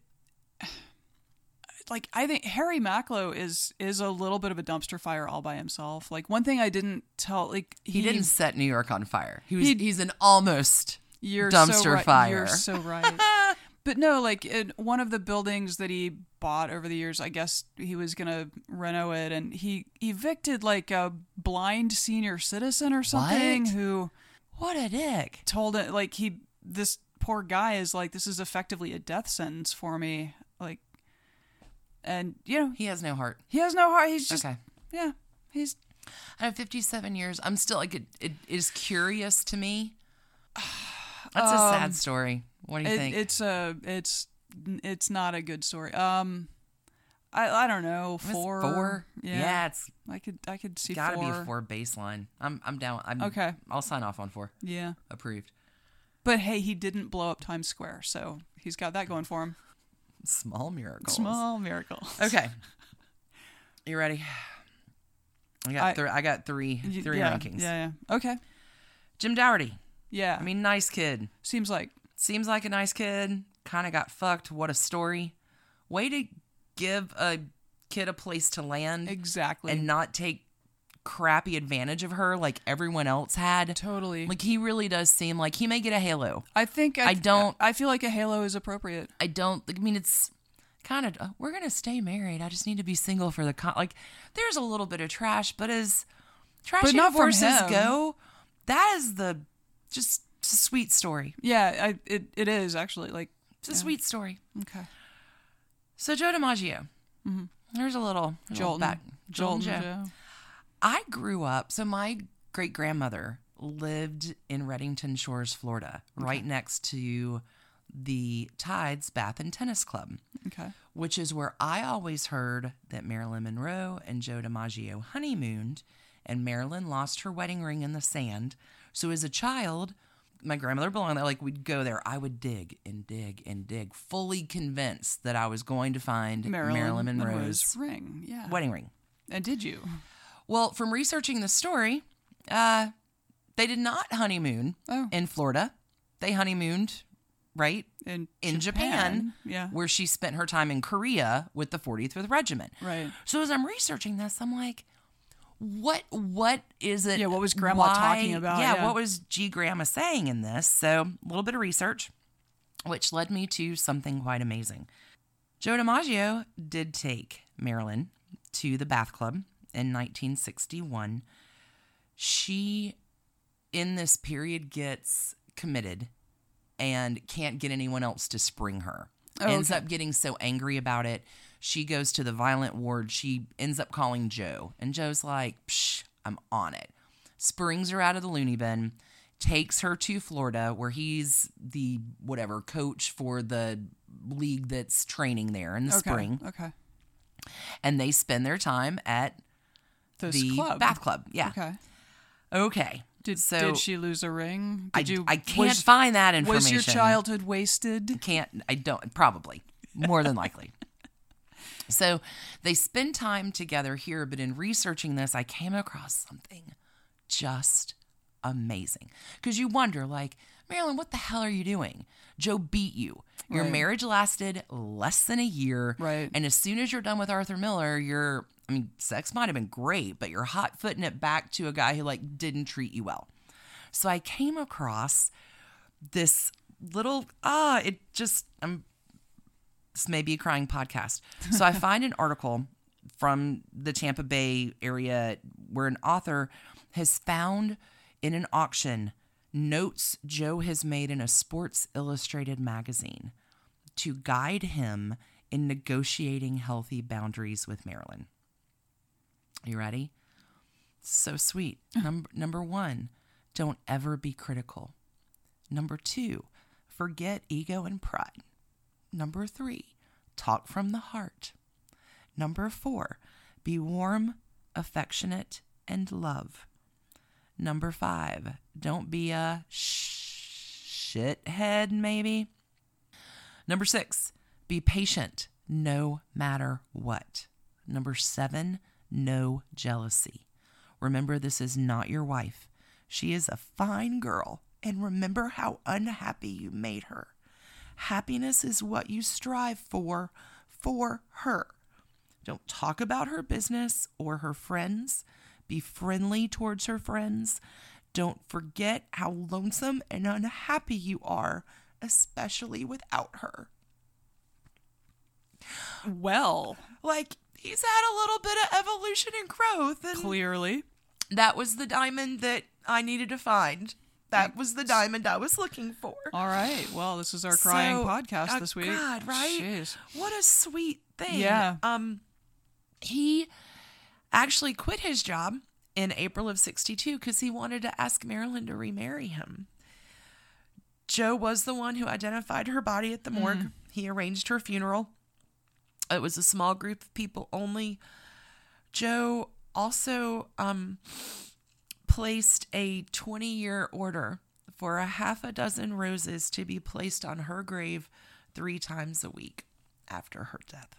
Like, I think Harry Macklow is is a little bit of a dumpster fire all by himself. Like, one thing I didn't tell, like He, he didn't set New York on fire. He was he, he's an almost you're dumpster so right, fire. You're so right. But no, like in one of the buildings that he bought over the years, I guess he was gonna reno it, and he evicted like a blind senior citizen or something What? who What a dick. told it like he this poor guy is like, this is effectively a death sentence for me, like, and you know He has no heart. he has no heart. He's just Okay. yeah, he's I have fifty-seven years. I'm still like it, it is curious to me. That's a Um, sad story. What do you it, think? it's a it's it's not a good story. Um, I I don't know It's four four. Yeah, Yeah, it's I could I could see got to be four. a four baseline. I'm I'm down. I'm, Okay. I'll sign off on four. Yeah, Approved. but hey, he didn't blow up Times Square, so he's got that going for him. Small miracles. Small miracles. Okay. You ready? I got I- three. I got three. Y- Three yeah, rankings. Yeah, yeah. Okay. Jim Dougherty. Yeah. I mean, nice kid. seems like Seems like a nice kid. Kind of got fucked. What a story. Way to give a kid a place to land exactly and not take crappy advantage of her like everyone else had. totally. Like, he really does seem like he may get a halo. I think I, I don't- I feel like a halo is appropriate. I don't, I mean, it's kind of, uh, we're going to stay married. I just need to be single for the, con-. Like, there's a little bit of trash, but as trashy But not from divorces him. go, that is the, just, it's a sweet story. Yeah, I it, it is actually like It's a yeah. sweet story. Okay. So Joe DiMaggio. Mm-hmm. There's a little, a little Jolton. back. Jolton Jolton Joe. Joe. I grew up, so my great grandmother lived in Reddington Shores, Florida, right next to the Tides Bath and Tennis Club, Okay. which is where I always heard that Marilyn Monroe and Joe DiMaggio honeymooned, and Marilyn lost her wedding ring in the sand. So as a child, my grandmother belonged there. Like, we'd go there. I would dig and dig and dig, fully convinced that I was going to find Marilyn, Marilyn Monroe's ring. Yeah. wedding ring. And did you? Well, from researching the story, uh, they did not honeymoon Oh. in Florida. They honeymooned, right, In in Japan, Yeah. where she spent her time in Korea with the forty-fifth Regiment. Right. So as I'm researching this, I'm like, what what is it? Yeah, what was Grandma why- talking about? Yeah, Yeah. what was G Grandma saying in this? So a little bit of research, which led me to something quite amazing. Joe DiMaggio did take Marilyn to the Bath Club in nineteen sixty-one. She, in this period, gets committed and can't get anyone else to spring her. Oh, Ends okay. up getting so angry about it. She goes to the violent ward. She ends up calling Joe. And Joe's like, psh, I'm on it. Springs her out of the loony bin, takes her to Florida, where he's the, whatever, coach for the league that's training there in the Okay. spring. Okay. And they spend their time at This the club. Bath Club. Yeah. Okay. Okay. Did so did she lose a ring? I, Did you? I can't was, find that information. Was your childhood wasted? Can't, I don't, probably, more than likely. So they spend time together here, but in researching this, I came across something just amazing. Because you wonder, like, Marilyn, what the hell are you doing? Joe beat you. Your Right. marriage lasted less than a year. Right. And as soon as you're done with Arthur Miller, you're, I mean, sex might have been great, but you're hot footing it back to a guy who, like, didn't treat you well. So I came across this little, ah, it just, I'm, this may be a crying podcast. So I find an article from the Tampa Bay area where an author has found in an auction notes Joe has made in a Sports Illustrated magazine to guide him in negotiating healthy boundaries with Marilyn. You ready? So sweet. Number number one, don't ever be critical. Number two, forget ego and pride. Number three, talk from the heart. Number four, be warm, affectionate, and love. Number five, don't be a sh- shithead, maybe. Number six, be patient no matter what. Number seven, no jealousy. Remember, this is not your wife. She is a fine girl, and remember how unhappy you made her. Happiness is what you strive for, for her. Don't talk about her business or her friends. Be friendly towards her friends. Don't forget how lonesome and unhappy you are, especially without her. Well, like, he's had a little bit of evolution and growth. And clearly. That was the diamond that I needed to find. That was the diamond I was looking for. All right. Well, this is our crying so, podcast uh, this week. God, right? Jeez. What a sweet thing. Yeah. Um, he actually quit his job in April of sixty-two because he wanted to ask Marilyn to remarry him. Joe was the one who identified her body at the morgue. Mm. He arranged her funeral. It was a small group of people only. Joe also um, placed a twenty-year order for a half a dozen roses to be placed on her grave three times a week after her death.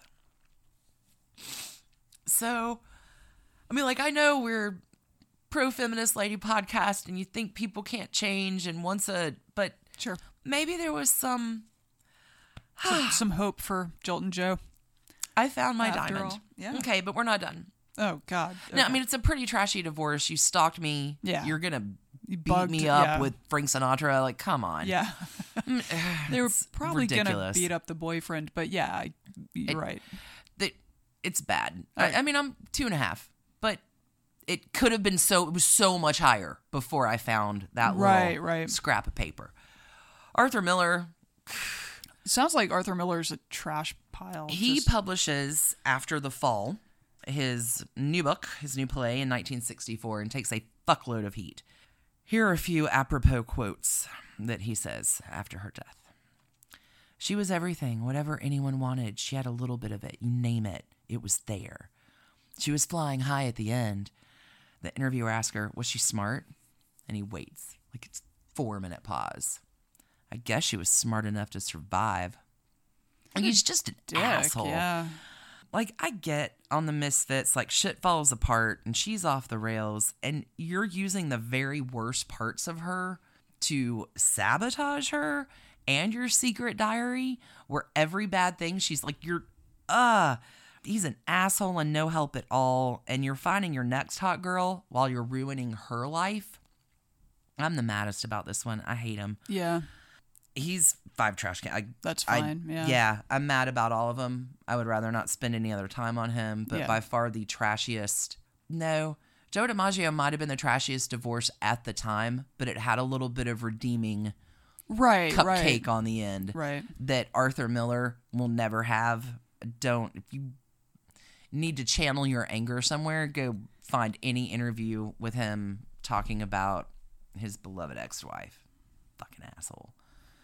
So, I mean, like, I know we're pro-feminist lady podcast and you think people can't change and once a, but sure, maybe there was some, some, some hope for Joltin' Joe. I found my After diamond. all, yeah. Okay, but we're not done. Oh, God. Okay. No, I mean, it's a pretty trashy divorce. You stalked me. Yeah. You're going to beat bugged, me up yeah. with Frank Sinatra. Like, come on. Yeah. They were It's probably going to ridiculous. beat up the boyfriend, but yeah, I- you're It- right. That it's bad. Right. I, I mean, I'm two and a half, but it could have been so, it was so much higher before I found that Right, little right. scrap of paper. Arthur Miller, It sounds like Arthur Miller's a trash pile. he Just- publishes After the Fall, his new book, his new play in nineteen sixty-four, and takes a fuckload of heat. Here are a few apropos quotes that he says after her death. She was everything, whatever anyone wanted. She had a little bit of it. You name it, it was there. She was flying high at the end. The interviewer asks her, was she smart? And he waits, like it's four minute pause. I guess she was smart enough to survive. And he's just an Dick, asshole. yeah. Like, I get on the Misfits, like, shit falls apart and she's off the rails, and you're using the very worst parts of her to sabotage her and your secret diary, where every bad thing she's like, you're, uh, he's an asshole and no help at all, and you're finding your next hot girl while you're ruining her life. I'm the maddest about this one. I hate him. Yeah. He's five trash can. I, That's I- fine. yeah. Yeah, I'm mad about all of them. I would rather not spend any other time on him, but Yeah. by far the trashiest. No, Joe DiMaggio might have been the trashiest divorce at the time, but it had a little bit of redeeming Right. cupcake Right. on the end Right. that Arthur Miller will never have. Don't, if you need to channel your anger somewhere, go find any interview with him talking about his beloved ex-wife. Fucking asshole.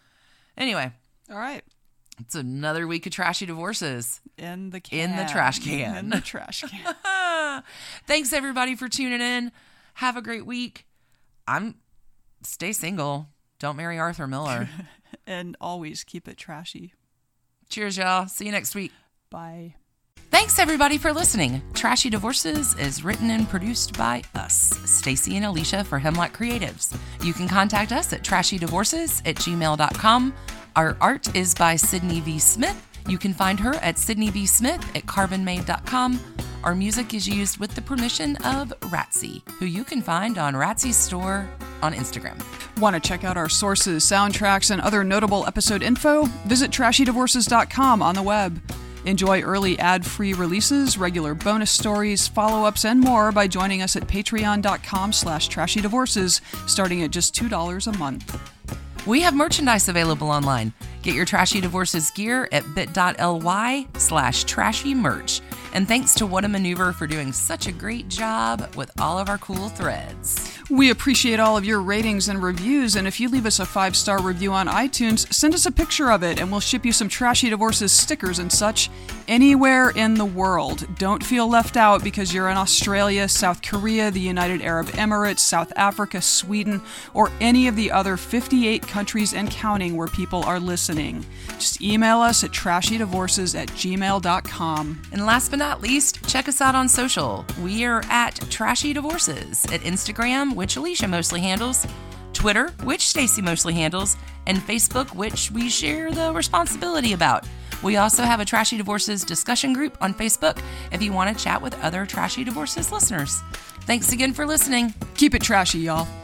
Anyway, All right. it's another week of trashy divorces. In the can. In the trash can. In the trash can. Thanks everybody for tuning in. Have a great week. I'm stay single. Don't marry Arthur Miller. And always keep it trashy. Cheers, y'all. See you next week. Bye. Thanks everybody for listening. Trashy Divorces is written and produced by us, Stacy and Alicia for Hemlock Creatives. You can contact us at trashydivorces at gmail dot com. Our art is by Sydney V. Smith. You can find her at Sydney V. Smith at carbon made dot com. Our music is used with the permission of Ratsy, who you can find on Ratsy's store on Instagram. Want to check out our sources, soundtracks, and other notable episode info? Visit trashy divorces dot com on the web. Enjoy early ad-free releases, regular bonus stories, follow-ups, and more by joining us at patreon dot com slash trashy divorces, starting at just two dollars a month. We have merchandise available online. Get your Trashy Divorces gear at bit dot l y slash trashy merch. And thanks to What a Maneuver for doing such a great job with all of our cool threads. We appreciate all of your ratings and reviews, and if you leave us a five-star review on iTunes, send us a picture of it, and we'll ship you some Trashy Divorces stickers and such anywhere in the world. Don't feel left out because you're in Australia, South Korea, the United Arab Emirates, South Africa, Sweden, or any of the other fifty-eight countries and counting where people are listening. Just email us at trashydivorces at gmail dot com. And last but not least, check us out on social. We are at Trashy Divorces at Instagram, which Alicia mostly handles, Twitter, which Stacy mostly handles, and Facebook, which we share the responsibility about. We also have a Trashy Divorces discussion group on Facebook if you want to chat with other Trashy Divorces listeners. Thanks again for listening. Keep it trashy, y'all.